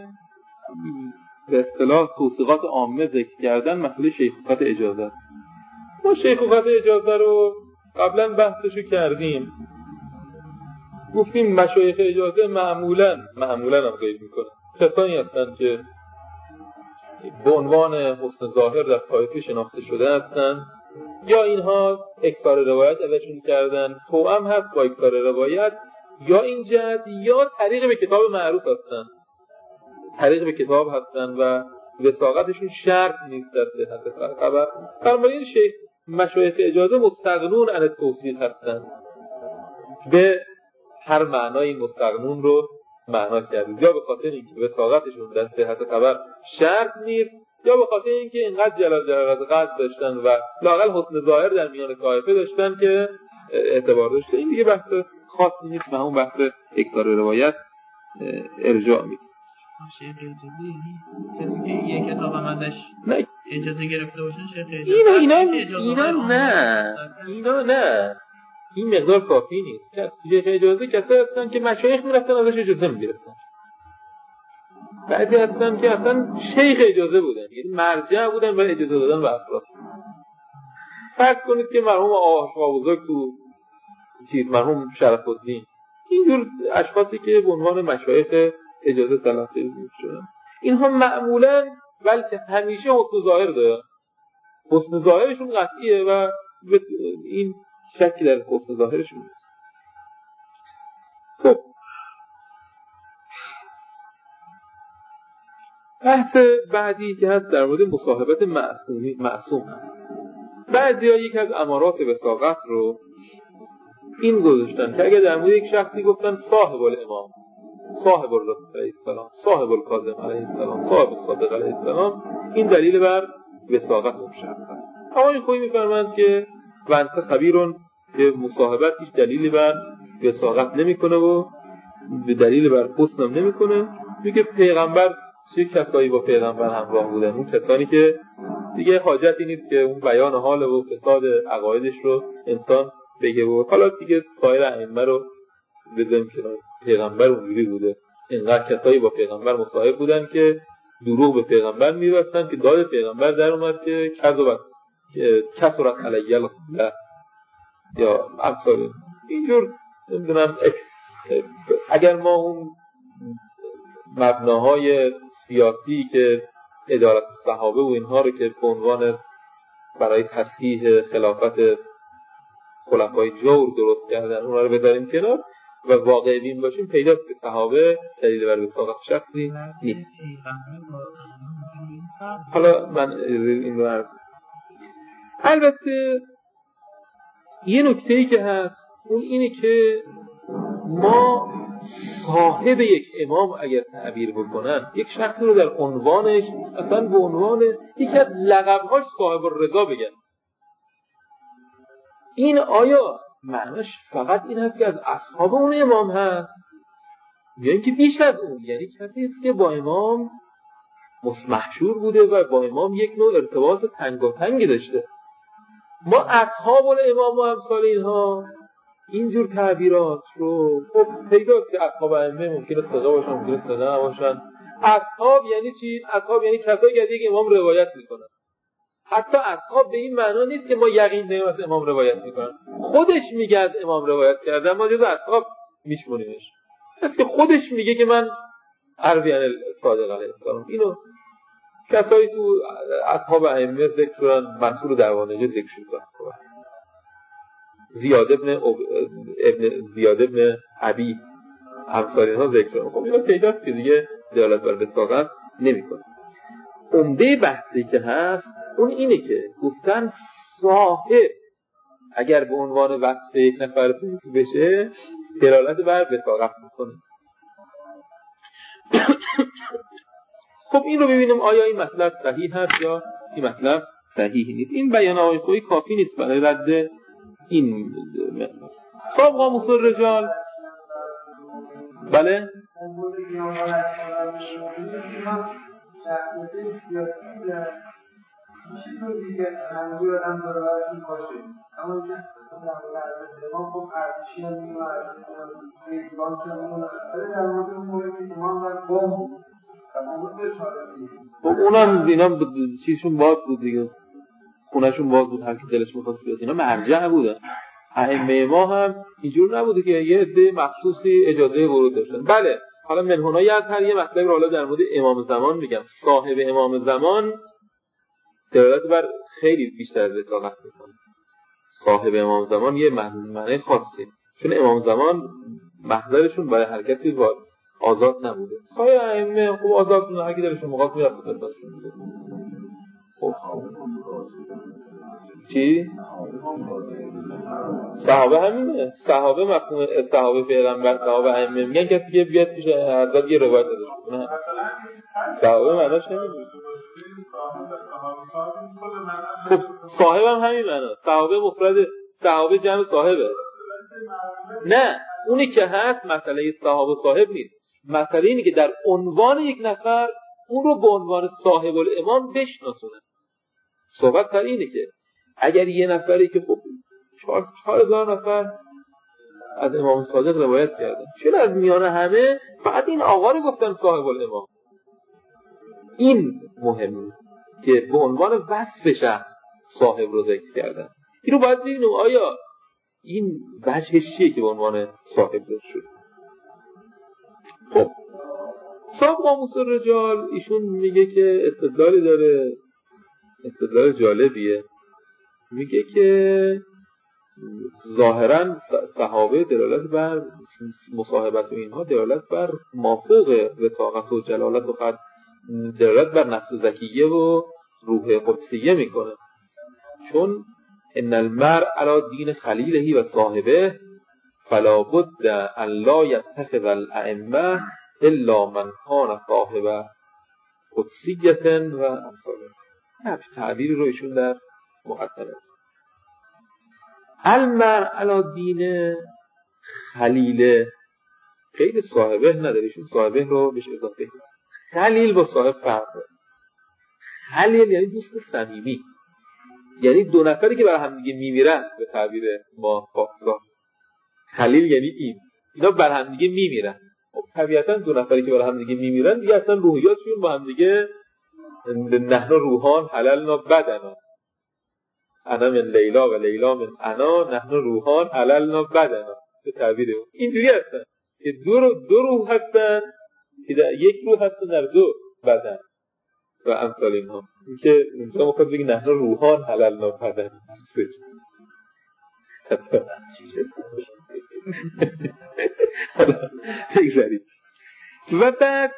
S3: به اصطلاح توصیقات عامه ذکر کردن مسئله شیخوخت اجازه است. ما شیخوخت اجازه رو قبلا بحثشو کردیم، گفتیم مشایخ اجازه معمولاً معمولاً هم غیب میکنن، کسانی هستند که به عنوان حسن ظاهر در طایفه شناخته شده هستند، یا اینها اکثار روایت ازشون کردن، توأم هست با اکثار روایت، یا این جهت یا طریق به کتاب معروف هستن، طریق به کتاب هستن و وثاقتشون شرط نیست در صحت خبر. بنابراین شیخ مشایخ اجازه مستغنون عن التوثیق هستن. به هر معنای مستغنون رو معنا کردید، یا به خاطر اینکه وثاقتشون در صحت خبر شرط نیست، یا به خاطر اینکه اینقدر جلال جلالت قدر داشتن و لااقل حسن ظاهر در میان طایفه داشتن که اعتبار داشته. این دیگه بحث خاصی نیست، به همون بحث اکثار روایت ارجاع میده.
S2: شیخ اجازه کسی که یک کتاب هم ازش
S3: نه
S2: اجازه گرفته باشن شیخ اجازه
S3: اینا اینا اینا نه اینا نه این مقدار کافی نیست. کسی شیخ اجازه کسایی هستن که مشایخ میرفتن ازش اجازه میگرفتن، بعضی هستن که اصلا شیخ اجازه بودن، یعنی مرجع بودن برای اجازه دادن به افراد. فرض کنید که مرحوم آقا بزرگ تو چیز، مرحوم شرف الدین، اینجور اشخاصی که به عنوان مشایخ اجازه تلقی می‌شدن، اینها معمولاً بلکه همیشه حسن ظاهر دارن، حسن ظاهرشون قطعیه و این شکی در حسن ظاهرشون نیست. خب بحث بعدی که هست در مورد مصاحبت معصومی معصوم هست. بعضیا یک از امارات وثاقت رو این گذاشتن که اگه در مورد یک شخصی گفتن صاحب الامام، صاحب الرسول علیه السلام، صاحب الکاظم علیه السلام، صاحب الصادق علیه السلام، این دلیل بر وثاقت مشخص. اما این خوبی میفرمند که وانت خبیرون که مصاحبت هیچ دلیلی بر وثاقت نمیکنه و به دلیل بر حسن هم نمیکنه. میگه پیغمبر چه کسایی با پیغمبر همراه بودن، اون کسانی که دیگه حاجتی نیست که اون بیان حال و فساد عقایدش رو انسان بگه و حالا دیگه سایر ائمه رو بزنیم کنار، پیغمبر اونجوری بوده. اینقدر کسایی با پیغمبر مصاحب بودن که دروغ به پیغمبر می‌بستن که داد پیغمبر در اومد که کذبت کسرت علی الله یا امثال اینجور. نمیدونم اگر ما اون مبناهای سیاسی که عدالت صحابه و اینها رو که به عنوان برای تصحیح خلافت خلفای جور درست کردن اونها رو بذاریم کنار و واقع بین باشیم، پیداست که صحابه دلیل بر وثاقت شخصی نیست. حالا من این رو عرض البته یه نکته‌ای که هست اون اینه که ما صاحب یک امام اگر تعبیر بکنن یک شخصی رو در عنوانش اصلا به عنوان یکی از لقب‌هاش صاحب الرضا بگن، این آیا معناش فقط این هست که از اصحاب اون امام هست یا اینکه بیش از اون، یعنی کسی است که با امام محشور بوده و با امام یک نوع ارتباط تنگاتنگی داشته. ما اصحاب الامام و امثال اینها اینجور تعبیرات رو خب پیداست که اصحاب ائمه ممکنه صدا باشن، ممکنه صدا نباشن. اصحاب یعنی چی؟ اصحاب یعنی کسایی که از یک امام روایت میکنن. حتی اصحاب به این معنا نیست که ما یقین داریم از امام روایت میکنن، خودش میگه از امام روایت کرده، ما جز اصحاب میشمونیمش. است که خودش میگه که من عربیان الصادق علیه السلام. اینو کسایی تو اصحاب ائمه ذکر شدن، منصور دوانجه ذکر شد تو اصحاب زیاد ابن ابن زیاد ابن ابی امثال اینها ذکر شدن. خب اینا پیداست که دیگه دلالت بر وثاقت نمیکنه. عمده بحثی که هست اون اینه که گفتن صاحب اگر به عنوان وصف یک نفر ذکر بشه دلالت بر وثاقت میکنه. خب این رو ببینیم آیا این مطلب صحیح هست یا این مطلب صحیح نیست. این بیان آقای خویی کافی نیست برای رد این مطلب. صاحب قاموس الرجال بله
S5: شخصیت سیاسی میشه تو دیگه منظور آدم دارالتون باشه، اما اینکه در مورد امام خب ارتشی هم میمارد میزبان که همون در مورد مورد امام در قوم و مورد اشاره دیگه
S3: خب اونم اینا چیزشون باز بود دیگه، خونهشون باز بود، هر کی دلش می‌خواست بیاد. اینا مرجع بودن. ائمه ما هم اینجور نبوده که یه عده مخصوصی اجازه ورود داشتن. بله حالا منهونایی از هر یه مطلبی رو حالا در مورد امام زمان میگم. صاحب امام زمان دلالت بر خیلی بیشتر از وثاقت میکنه. صاحب امام زمان یه معنی خاصی، چون امام زمان محضرشون برای هر کسی با آزاد نبوده. خواهی ائمه خوب آزاد بودن، هر کی دلشون می‌خواست میرفت خدمتشون میده. خب چی؟ صحابه همینه. صحابه مفهوم صحابه پیغمبر، صحابه ائمه میگن کسی که بیاد پیش حضرت یه روایت ازش کنه. صحابه معناش همینه. خب صاحب هم همین معناست. صحابه مفرد، صحابه جمع صاحبه. نه اونی که هست مسئله صحابه صاحب نیست. مسئله اینه که در عنوان یک نفر اون رو به عنوان صاحب الامام بشناسونه. صحبت سر اینه که اگر یه نفری که خب چهار چهار هزار نفر از امام صادق روایت کردن، چرا از میان همه فقط این آقا رو گفتن صاحب الامام؟ این مهمه که به عنوان وصف شخص صاحب رو ذکر کردن. این رو باید ببینیم آیا این وجهش چیه که به عنوان صاحب ذکر شد. خب صاحب قاموس الرجال ایشون میگه که استدلالی داره، استدلال جالبیه. میگه که ظاهراً صحابه دلالت بر مصاحبت و اینها دلالت بر مافوق وثاقت و جلالت و قد دلالت بر نفس زکیه و روح قدسیه میکنه، چون ان المرء علی دین خلیله و صاحبه فلا بد ان لا یتخذ الائمه الا من کان صاحب قدسیه و امثاله. همچه تعبیری رو ایشون در مقدمه المرء علی دین خلیله خیلی صاحبه نداره، ایشون صاحبه رو بهش اضافه کرد. خلیل با صاحب فرق داره. خلیل یعنی دوست صمیمی، یعنی دو نفری که برای هم دیگه میمیرن. به تعبیر ما فاقزا خلیل یعنی این اینا برای هم دیگه میمیرن. خب طبیعتا دو نفری که برای هم دیگه میمیرن دیگه اصلا روحیاتشون با هم دیگه نحن روحان حللنا بدنا، انا من لیلا و لیلا من انا نحن روحان حللنا بدنا. به تعبیر اینجوری هستن که دو رو دو روح هستن که در یک روح هستن در دو بدن و امثال اینها. این که اونجا مخواد بگی نحن روحان حللنا بدنا بگذارید. و بعد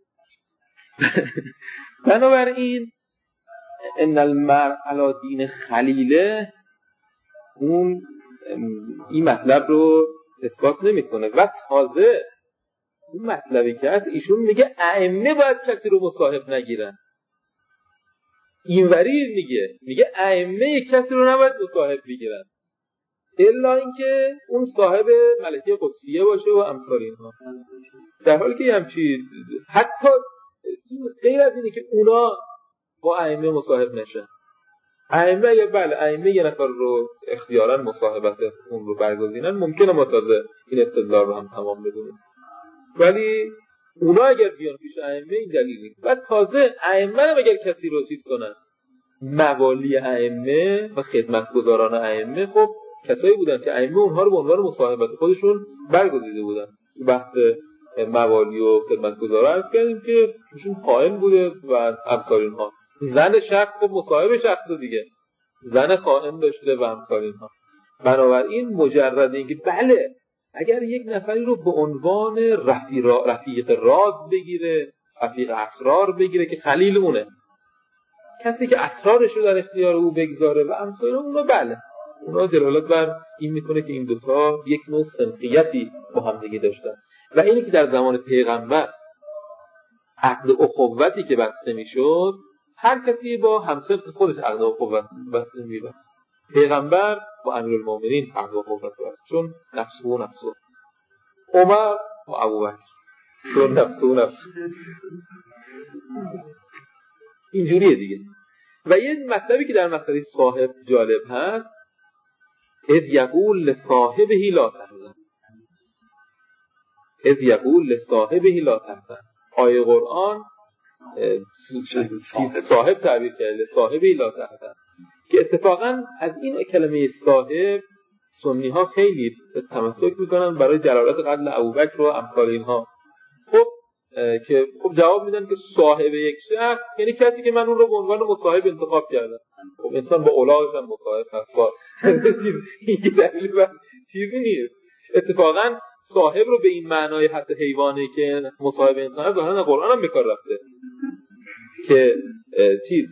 S3: بنابراین ان المرء علی دین خلیله اون این مطلب رو اثبات نمیکنه و تازه اون مطلبی که هست ایشون میگه ائمه باید کسی رو مصاحب نگیرن. اینوری میگه میگه ائمه کسی رو نباید مصاحب بگیرن الا اینکه اون صاحب ملکه قدسیه باشه و امثال اینها. در حالی که همچی حتی غیر از اینه که اونا با ائمه مصاحب نشن، ائمه اگر بله ائمه یه نفر رو اختیاراً مصاحبت اون رو برگزینن ممکنه ما تازه این استدلال رو هم تمام بدونیم، ولی اونا اگر بیان پیش ائمه این دلیل نیست. و تازه ائمه هم اگر کسی رو چیز کنن، موالی ائمه و خدمتگزاران ائمه خب کسایی بودن که ائمه اونها رو به عنوان مصاحبت خودشون برگزیده بودن. بحث موالی و خدمتگزارا عرض کردیم که توشون خائن بوده و امثال اینها. زن شخص خب مصاحب شخص دیگه، زن خائن داشته و امثال اینها. بنابراین مجرد اینکه بله اگر یک نفری رو به عنوان رفیق رفیق راز بگیره، رفیق اسرار بگیره که خلیل اونه، کسی که اسرارش رو در اختیار او بگذاره و امثال اونا، بله اونا دلالت بر این میکنه که این دوتا یک نوع صنفیتی با هم دیگه داشتن. و اینی که در زمان پیغمبر عقد اخوتی که بسته میشد، هر کسی با همسر خودش عقد اخوت بسته میبست. پیغمبر با امیرالمومنین عقد اخوت بست چون نفسه و نفسه، عمر با ابوبکر چون نفسه و نفسه. اینجوریه دیگه. و یه مطلبی که در مسئله صاحب جالب هست، اذ یقول لصاحبه لا تحزن، اذ یقول لصاحبه لا تحزن. آیه قرآن صاحب تعبیر کرده، صاحبه لا تحزن، که اتفاقا از این کلمه صاحب سنی ها خیلی تمسک میکنن برای جلالت قتل ابوبکر و امثال اینها. خب که خب جواب میدن که صاحب یک شخص یعنی کسی که من اون رو به عنوان مصاحب انتخاب کردم. خب انسان با اولادش هم مصاحب هست، با این دلیل بر چیزی نیست. اتفاقا صاحب رو به این معنای حتی حیوانی که مصاحب انسان هست ظاهرا قرآن هم به کار رفته که چیز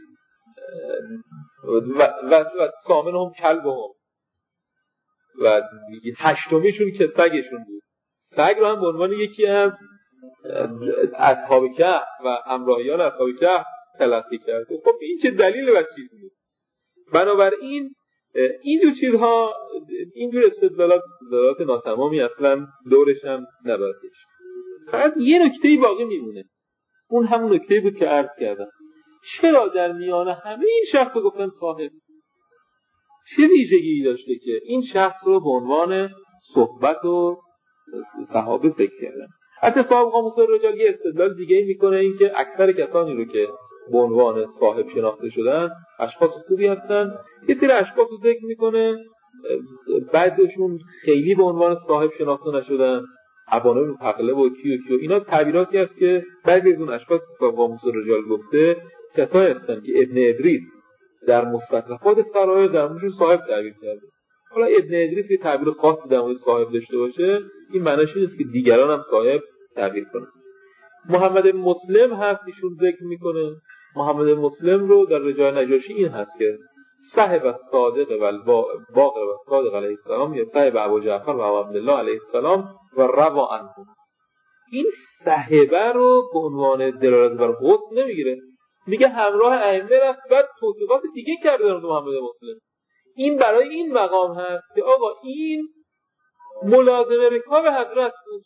S3: و و و سامن هم کلب هم و هشتمیشون که سگشون بود. سگ رو هم به عنوان یکی از اصحاب کهف و همراهیان اصحاب کهف تلقی کرده. خب این که دلیل بر چیزی نیست. بنابراین اینجور چیزها، اینجور استدلالات استدلالات ناتمامی اصلا دورش هم نباید بشه. فقط یه نکته‌ای باقی میمونه، اون همون نکته‌ای بود که عرض کردم. چرا در میان همه این شخص رو گفتن صاحب؟ چه ویژگی داشته که این شخص رو به عنوان صحبت و صحابه ذکر کردن؟ حتی صاحب قاموس الرجال یه استدلال دیگه میکنه، این که اکثر کسانی رو که به عنوان صاحب شناخته شدن اشخاص خوبی هستن. یه سری اشخاص رو ذکر میکنه بعدشون خیلی به عنوان صاحب شناخته نشدن، ابانه و تقلب و کیو کیو. اینا تعبیراتی هست که بعضی از اون اشخاص صاحب قاموس الرجال گفته کسایی هستن که ابن ادریس در مستطرفات فرائض در موردشون صاحب تعبیر کرده. حالا ابن ادریس یه تعبیر خاصی در مورد صاحب داشته باشه، این معنیش نیست که دیگران هم صاحب تعبیر کنن. محمد مسلم هست ایشون ذکر میکنه. محمد مسلم رو در رجال نجاشی این هست که صاحب الصادق و الباقر و الصادق علیه السلام، یا صاحب ابو جعفر و ابو عبدالله علیه السلام و روا عنه. این صاحبه رو به عنوان دلالت بر قدس نمیگیره، میگه همراه ائمه رفت، بعد توصیفات دیگه کرده در محمد مسلم. این برای این مقام هست که آقا این ملازم رکاب حضرت بود،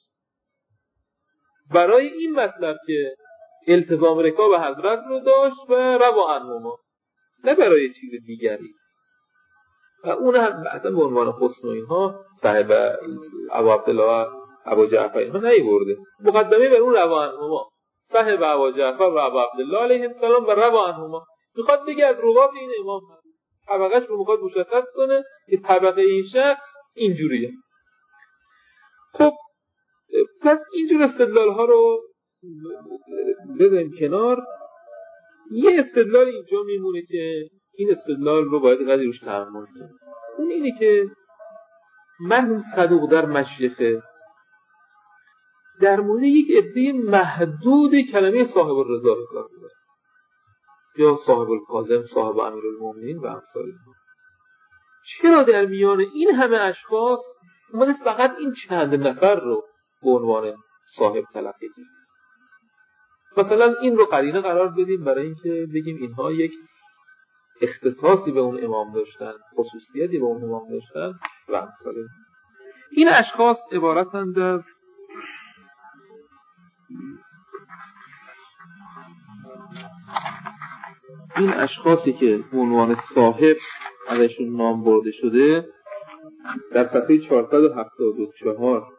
S3: برای این مطلب که التزام رکاب حضرت رو داشت و روا عنهما، نه برای چیز دیگری. و اون هم اصلا به عنوان حسن و اینها صاحب ابو عبدالله و ابو جعفر اینها نیورده، مقدمه بر اون روا عنهما، صاحب ابو جعفر و ابو عبدالله علیه السلام و روا عنهما. میخواد بگه از روات این امام هست، طبقهش رو میخواد مشخص کنه که طبقه این شخص اینجوریه. خب پس اینجور استدلال ها رو بذاریم کنار. یه استدلال اینجا میمونه که این استدلال رو باید قدری روش تحمل کنیم. اون اینه که مرحوم صدوق در مشیخه در مورد یک عده محدود کلمه صاحب الرضا به کار می‌بره، یا صاحب الکاظم، صاحب امیرالمومنین و امثال اینها. چرا در میان این همه اشخاص اومده فقط این چند نفر رو به عنوان صاحب تلقی کرد؟ مثلا این رو قرینه قرار بدیم برای اینکه بگیم اینها یک اختصاصی به اون امام داشتن، خصوصیتی به اون امام داشتن و امثال اینها. این اشخاص عبارتند از این اشخاصی که به عنوان صاحب ازشون نام برده شده در صفحه چهارصد و هفتاد و چهار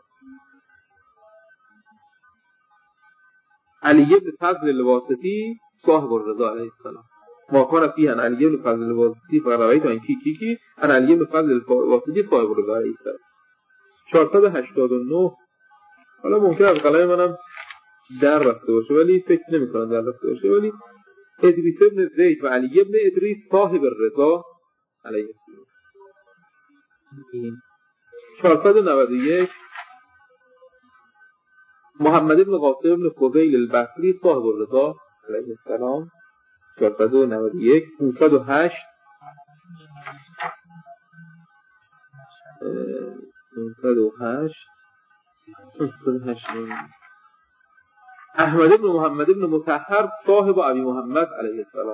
S3: علی بن فضل الواسطی صاحب الرضا علیه السلام ما کان فیه ان علی بن فضل الواسطی فقرائیت و این کی کی کی ان علی بن فضل الواسطی صاحب الرضا علیه السلام. چهارصد و هشتاد و نه حالا ممکن از قلم منم در رفته باشه ولی فکر نمی کنم در رفته باشه، ولی ادریس ابن زید و علی ابن ادریس صاحب الرضا علیه السلام. چهارصد و نود و یک محمد ابن قاسم ابن فضیل البصری صاحب الرضا علیه السلام. چهارصد و نود و یک پانصد و هشت پانصد و هشت پانصد و هشت احمد ابن محمد ابن مطهر صاحب ابی محمد علیه السلام.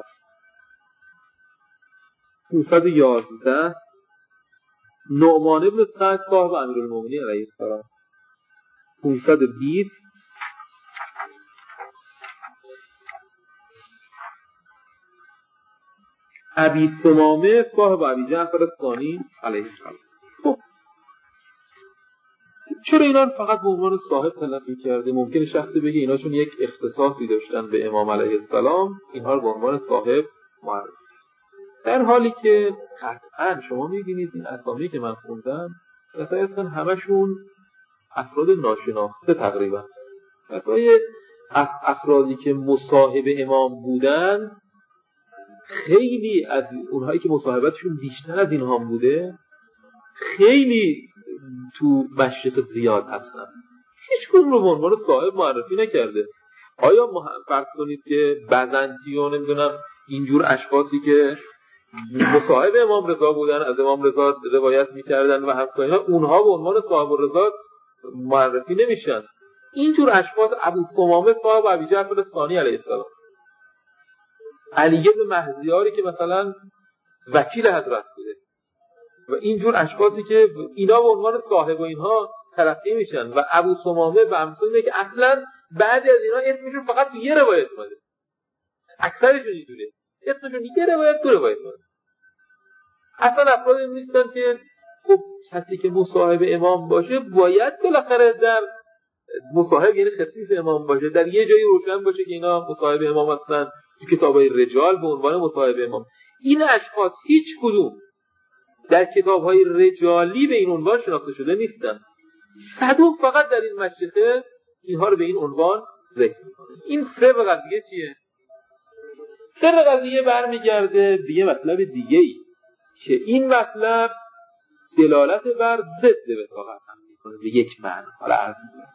S3: پانصد و یازده نعمان ابن سعد صاحب امیرالمومنین علیه السلام. پانصد و بیست ابی ثمامه صاحب ابی جعفر الثانی علیه السلام. خب چرا اینا رو فقط به عنوان صاحب تلقی کرده؟ ممکنه شخصی بگه اینا چون یک اختصاصی داشتن به امام علیه السلام اینها رو به عنوان صاحب معرفی، در حالی که قطعا شما می‌بینید این اسامی که من خوندم مثلا همشون افراد ناشناخته تقریبا، مثلا از افرادی که مصاحب امام بودن خیلی از اونهایی که مصاحبتشون بیشتر از اینها بوده خیلی تو مشرق زیاد هستن، هیچ کدوم رو به عنوان صاحب معرفی نکرده. آیا فرض کنید که بزنطی و نمیدونم اینجور اشخاصی که مصاحب امام رضا بودن از امام رضا روایت میکردن و همسایه‌ها اونها به عنوان صاحب الرضا معرفی نمیشن؟ اینجور اشخاص ابو ثمامه صاحب ابی جعفر الثانی علیه السلام، علی بن مهزیاری که مثلا وکیل حضرت بوده و اینجور اشخاصی که اینا به عنوان صاحب و اینها تلقی میشن و ابو ثمامه و امثال که اصلا بعضی از اینا اسمشون فقط تو یه روایت اومده، اکثرشون اینجوریه اسمشون یه روایت دو روایت اومده، اصلا افرادی نیستن که خب کسی که مصاحب امام باشه باید بالاخره در مصاحب یعنی خصیص امام باشه، در یه جایی روشن باشه که اینا مصاحب امام هستن، تو کتابای رجال به عنوان مصاحب امام. این اشخاص هیچ کدوم در کتاب‌های رجالی به این عنوان شناخته شده نیستن. صدوق فقط در این مشیخه اینها رو به این عنوان ذکر می‌کنه. این سر قضیه چیه؟ سر قضیه برمیگرده به یه مطلب دیگه‌ای که این مطلب دلالت بر ضد وساقت هم می‌کنه به یک معنی. حالا عرض می‌کنم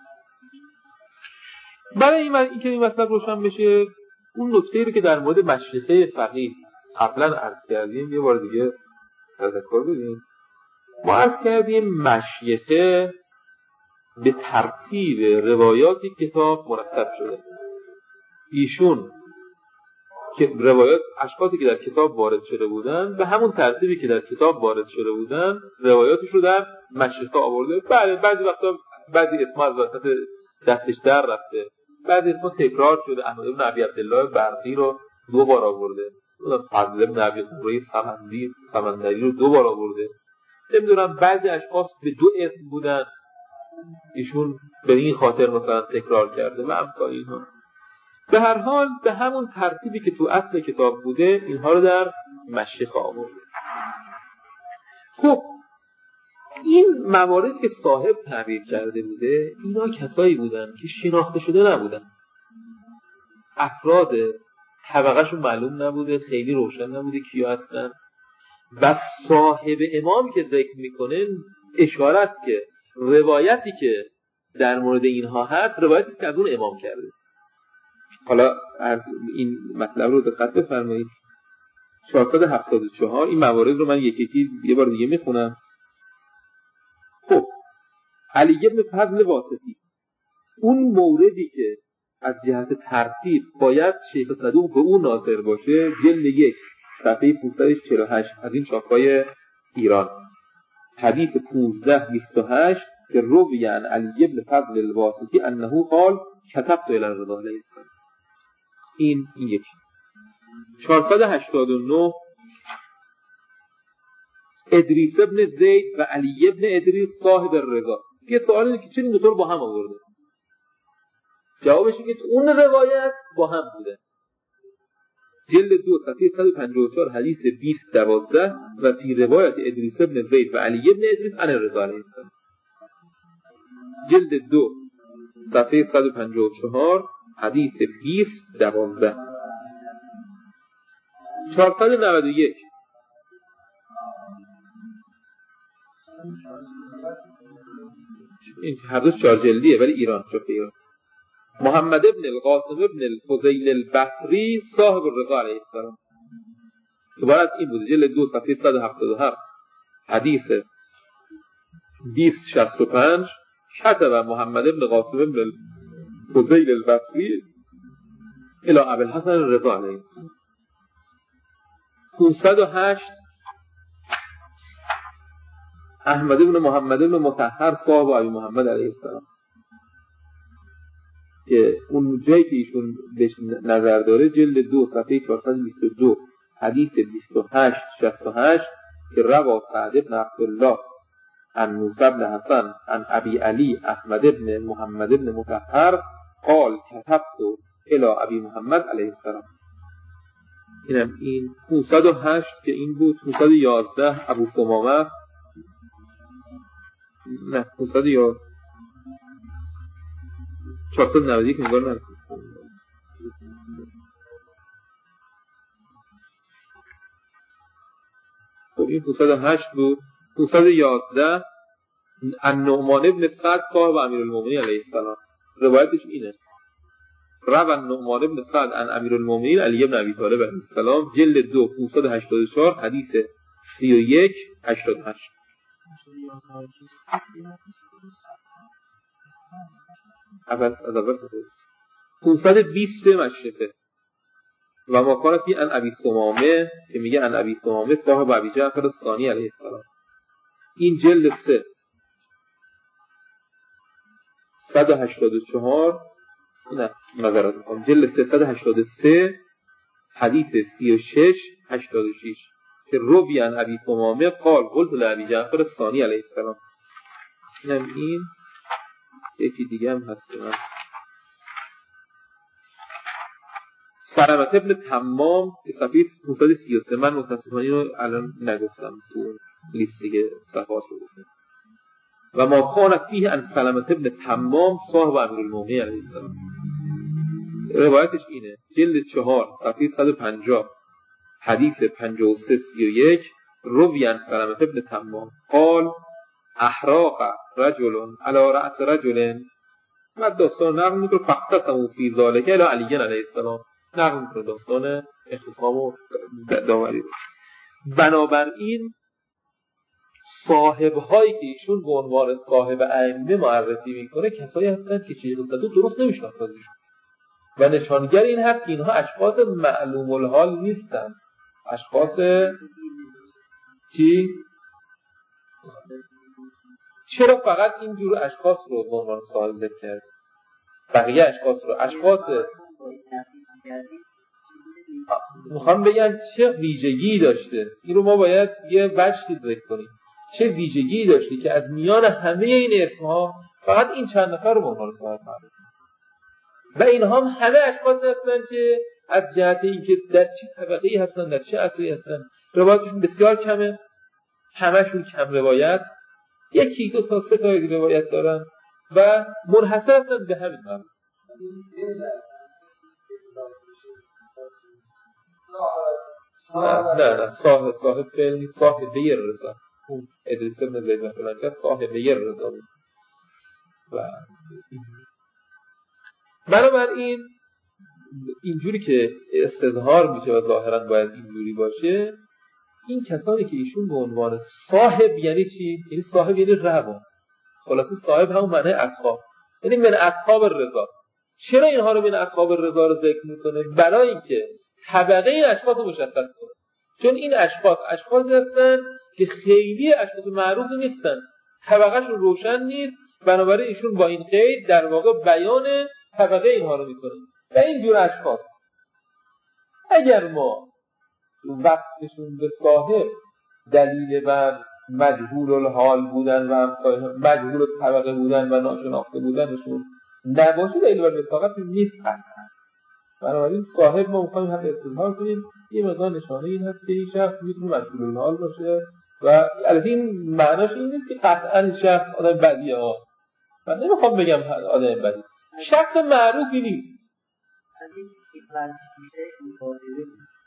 S3: برای این اینکه این مطلب روشن بشه اون نکته‌ای رو که در مورد مشیخه فقیه قبلا عرض کردیم یه بار دیگه تذکر بدیم. ما عرض کردیم مشیخه به ترتیب روایاتی کتاب مرتب شده. ایشون که روایات اشخاصی که در کتاب وارد شده بودن به همون ترتیبی که در کتاب وارد شده بودن روایاتش رو در مشیخه آورده. بله بعضی وقتا بعضی اسما از وسط دستش در رفته، بعضی اسما تکرار شده. احمد بن ابی عبدالله برقی رو دو بار آورده، فضل بن ابی قریه سمندی سمندری رو دو بار آورده. نمیدونم بعضی اشخاص به دو اسم بودن ایشون به این خاطر مثلا تکرار کرده و امثال اینها. به هر حال به همون ترتیبی که تو اصل کتاب بوده اینها رو در مشیخه آورده. خب این مواردی که صاحب تعبیر کرده بوده اینا کسایی بودن که شناخته شده نبودن، افراد طبقهشون معلوم نبوده، خیلی روشن نبوده کیا هستن و صاحب امام که ذکر میکنه اشاره است که روایتی که در مورد اینها هست روایتی که از اون امام کرده. حالا این مطلب رو دقت بفرمایید. چهارصد و هفتاد و چهار این موارد رو من یکی یکی یه بار دیگه میخونم. خب علی بن فضل واسطی اون موردی که از جهت ترتیب باید شیخ صدوق به اون ناظر باشه جلد یک صفحه پانصد و چهل و هشت از این چاپ‌های ایران، حدیث پانزده بیست و هشت که روی عن علی بن فضل الواسطی انه قال كتبت الى الرضا علیه السلام. این این یکی. چهارصد و هشتاد و نه ادریس ابن زید و علی ابن ادریس صاحب الرضا. یه سوال اینه که چرا این دو تا رو با هم آورده؟ جوابش اینه که اون روایت با هم بوده. جلد دو صفحه صد و پنجاه و چهار حدیث بیست دوازده و فی روایت ادریس ابن زید و علی ابن ادریس عن الرضا علیه السلام. جلد دو صفحه صد و پنجاه و چهار حدیث بیست دوازده. چهارصد و نود و یک این هر دوش چهار جلدیه ولی ایران شد ایران. محمد ابن القاسم ابن الفضیل البصری صاحب الرضا علیه السلام. عبارت این بوده. جلد دو صفحه صد و هفتاد و هفت حدیث بیست شصت و پنج کتب محمد ابن قاسم ابن الفضیل البصری الی ابوالحسن الرضا علیه السلام. پانصد و هشت احمد ابن محمد ابن مطهر صاحب ابی محمد علیه السلام که اون جایی که ایشون بهش نظر داره جلد دو صفحه چهارصد و بیست و دو حدیث بیست و هشت شصت و هشت که روا سعد ابن عبدالله عن موسی بن حسن عن ابی علی احمد ابن محمد ابن مطهر قال كتبت الی ابی محمد علیه السلام. اینم این پانصد و هشت که این بود. پانصد و یازده ابو ثمامه نه پانصد و یازده چهارصد و نود و یک نگار نکنم. خب این پانصد و هشت بود. پانصد و یازده النعمان ابن سعد صاحب امیرالمومنین علیه السلام. روایتش اینه روى النعمان ابن سعد عن امیرالمومنین علی ابن ابی طالب علیه السلام جلد دو پانصد و هشتاد و چهار حدیث سی و یک هشتاد و هشت. اول از اول پانصد و بیست مشرفه و ما کان فی ان ابی ثمامه که میگه ان ابی ثمامه صاحب ابی جعفر الثانی علیه السلام. این جلد سه صد و هشتاد و چهار نه نظرات میکنم جلد سه صد و هشتاد و سه حدیث سی و شش هشتاد و شش که روی ان ابی ثمامه قال قلت لابی جعفر الثانی علیه السلام. اینم این یکی دیگه هم هست من سلمت ابن تمام صفحه پانصد و سی و سه. من متاسفانه اینو الان نگفتم تو لیست دیگه صفحات رو گفتم. و ما کان فیه ان سلمت ابن تمام صاحب امیرالمومنین علیه السلام. روایتش اینه جلد چهار صفحه صد و پنجاه حدیث پنجاه و سه سی و یک روی ان سلمت ابن تمام قال احراق رجل علی رأس رجل. و داستان نقل میکنه فاختصموا فی ذلک الی علی علیه السلام. نقل میکنه داستان اختصام و داوری. بنابراین صاحب‌هایی که ایشون به عنوان صاحب ائمه معرفی میکنه کسایی هستند که شیخ صدوق درست نمیشناختند و نشانگر این هست که اینها اشخاص معلوم الحال نیستند. اشخاص چی؟ چرا فقط اینجور اشخاص رو به عنوان صاحب ذکر کرد؟ بقیه اشخاص رو اشخاص میخوام بگم چه ویژگی داشته. این رو ما باید یه وجهی ذکر کنیم. چه ویژگی داشته که از میان همه این اسمها فقط این چند نفر رو به عنوان صاحب معرفی و اینها هم همه اشخاص هستن که از جهت اینکه در چه طبقه‌ای هستن در چه عصری هستن روایتشون بسیار کمه. همشون کم روایت یکی دو تا سه تا روایت دارن و منحصر هستن به همین معنی. نه نه نه صاحب صاحب فعلی صاحبه رضا. اون ادریس ابن زید مثلا که صاحبه رضا بود. و بنابراین اینجوری که استظهار میشه و ظاهرا باید اینجوری باشه. این کسانی که ایشون به عنوان صاحب یعنی چی؟ یعنی صاحب یعنی روا. خلاصه صاحب همون معنی اصحاب، یعنی من اصحاب رضا. چرا اینها رو من اصحاب رضا رو ذکر میکنه؟ برای اینکه طبقه این اشخاص رو مشخص کنه. چون این اشخاص اشخاصی هستن که خیلی اشخاص معروفی نیستن، طبقهشون روشن نیست، بنابراین ایشون با این قید در واقع بیان طبقه اینها رو میکنه. و این جور اشخاص اگر ما وصفشون به صاحب دلیل بر مجهول الحال بودن و امثال مجهول الطبقه بودن و ناشناخته بودنشون نباشه، دلیل بر وثاقت نیست قطعا. بنابراین صاحب ما میخوایم هم استظهار کنیم یه مقدار نشانه این هست که این شخص میتونه مجهول الحال باشه و البته این معناش این نیست که قطعا این شخص آدم بدیه ها. من نمیخوام بگم آدم بدی، شخص معروفی نیست.
S4: از این که فرض میشه مکاتبه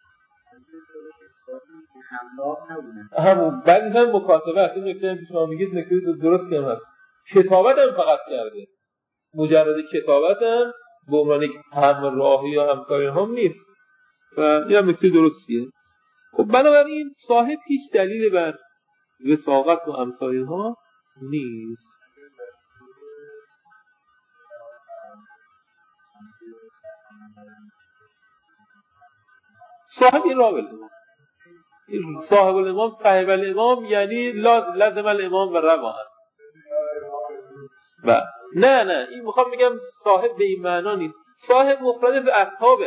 S4: همراه نبودن،
S3: همون بعدش هم مکاتبه هست. این نکته هم که شما میگید نکته درست که هم هست. کتابت هم فقط کرده، مجرد کتابت هم به عنوان یک همراهی یا همسایه هم نیست و این هم نکته درستیه. خب بنابراین صاحب هیچ دلیل بر وثاقت و همسایه ها نیست. صاحب این راه الامام، صاحب الامام صاحب الامام یعنی لازم الامام و روان. و نه نه این میخوام بگم صاحب به این معنا نیست. صاحب مفرد به اصحابه.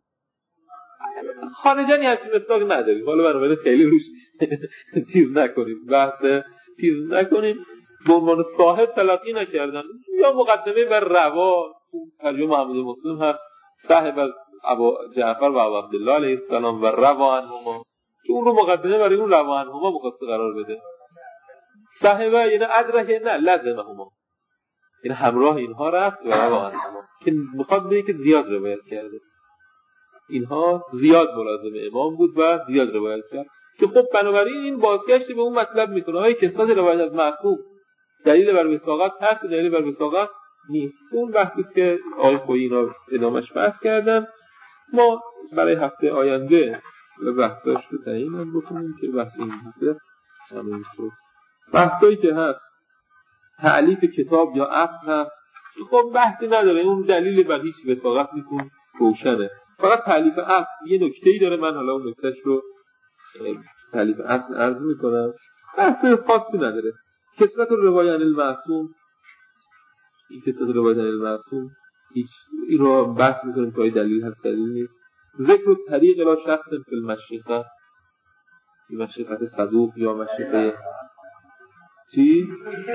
S3: خارجانی همچین مصداقی نداریم. حالا بنابراین خیلی روش چیز نکنیم، بحث چیز نکنیم. به عنوان صاحب تلقی نکردن. یا مقدمه بر روا ترجمه محمد مسلم هست، صاحب از ابو جعفر و ابو عبدالله علیه السلام و روا عنهما، که اون رو مقدمه برای اون روا عنهما مخصص قرار بده. صاحب یعنی ادرکه، نه لازمهما، این همراه اینها رفت و روا عنهما، که میخواد بگه که زیاد روایت کرده. اینها زیاد ملازم امام بود و زیاد روایت کرد، که خب بنابراین این بازگشت به اون مطلب میکنه های کسات روایت از معصوم دلیل بر وثاقت هست و دلیل بر وثاقت نیست. اون بحثی است که آقای خویی اینا ادامهش بحث کردن. ما برای هفته آینده بحثاش رو تعیین بکنیم که بحث این هفته همین شد. بحثایی که هست تألیف کتاب یا اصل هست، خب بحثی نداره، اون دلیل بر هیچ وثاقت نیست، اون روشنه. فقط تألیف اصل یه نکته‌ای داره، من حالا اون نکتهش رو تألیف اصل عرض میکنم، بحث خاصی نداره. کثرت روایت عن المعصوم، این کثرت روایت عن المعصوم هیچ این رو بحث میکنیم که دلیل هست دلیل نیست. ذکر طریق لا شخص فی المشیخه، این مشیخت صدوق یا مشیخه چی؟
S2: یه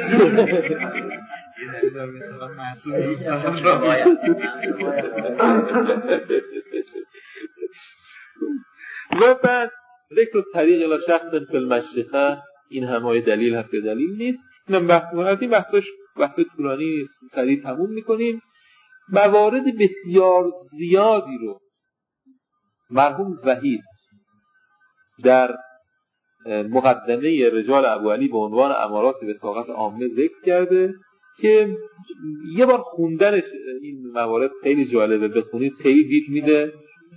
S2: دلیل داره مثلا معصوم نیست روایت.
S3: و بعد ذکر طریق لا شخص فی المشیخه، این همه دلیل هست که دلیل نیست. اینم بحث مورد این بحثش بحث طولانی نیست، سریع تموم میکنیم. موارد بسیار زیادی رو مرحوم وحید در مقدمه رجال ابوعلی به عنوان امارات وثاقت عامه ذکر کرده که یه بار خوندنش این موارد خیلی جالبه، بخونید خیلی دید میده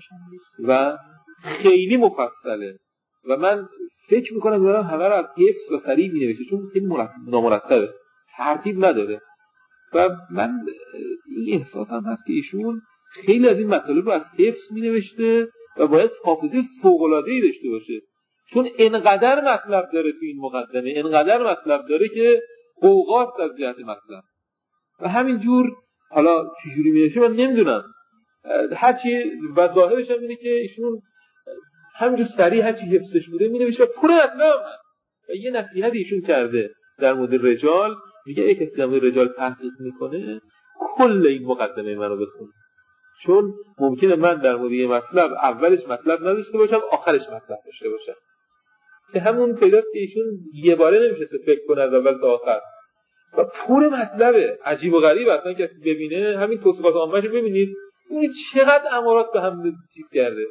S3: و خیلی مفصله و من فکر میکنم دارم همه رو از حفظ و سریع مینوشه، چون خیلی نامرتبه، ترتیب نداره و من این احساسم هست که ایشون خیلی از این مطالب رو از حفظ مینوشته و باید حافظه فوق‌العاده‌ای داشته باشه، چون انقدر مطلب داره تو این مقدمه، انقدر مطلب داره که قوقاست از جهت مطلب و همینجور حالا چجوری مینوشه من نمیدونم. هرچی و ظاهرش هم اینه که ایشون همینجور سریع هرچی حفظش بوده مینوشه و پر مطلب. و یه نصیحتی ایشون کرده در مورد رجال، میگه یک کسی در مورد رجال تحقیق میکنه کل این مقدمه منو بخونه، چون ممکنه من در مورد یه مطلب اولش مطلب نداشته باشم آخرش مطلب داشته باشم، که همون پیداست که ایشون یه باره نمیشه فکر کنه از اول تا آخر و پر مطلبه عجیب و غریب. اصلا کسی ببینه همین توصیفات عامه‌اش ببینید اون چقدر امارات به هم چیز کرده،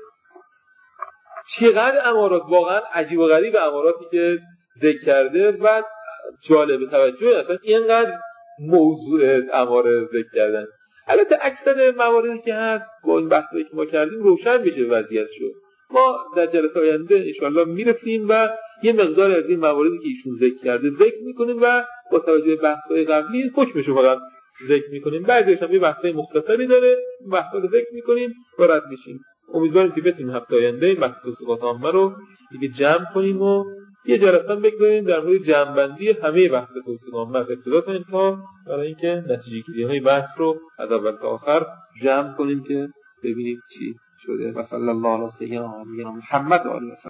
S3: چقدر امارات واقعا عجیب و غریب اماراتی که ذکر کرده و جالب توجه. اصلا اینقدر موضوع اماره ذکر کردن. البته اکثر مواردی که هست با این بحثایی که ما کردیم روشن میشه وضعیت شد. ما در جلسه آینده انشاءالله میرسیم و یه مقدار از این مواردی که ایشون ذکر کرده ذکر میکنیم و با توجه به بحث‌های قبلی حکمش رو فقط ذکر میکنیم. بعضیش هم یه بحثای مختصری داره، بحثا رو ذکر میکنیم و رد میشیم. امیدواریم که بتونیم هفته آینده این بحث توصیفات عامه رو دیگه جمع کنیم و یه جلسه بگذاریم در مورد جمع‌بندی همه بحث توصیفات عامه از ابتدا تا انتها، برای اینکه نتیجه‌گیری‌های بحث رو از اول تا آخر جمع کنیم که ببینیم چی شده. و صلی الله علی سیدنا محمد و آله و سلم.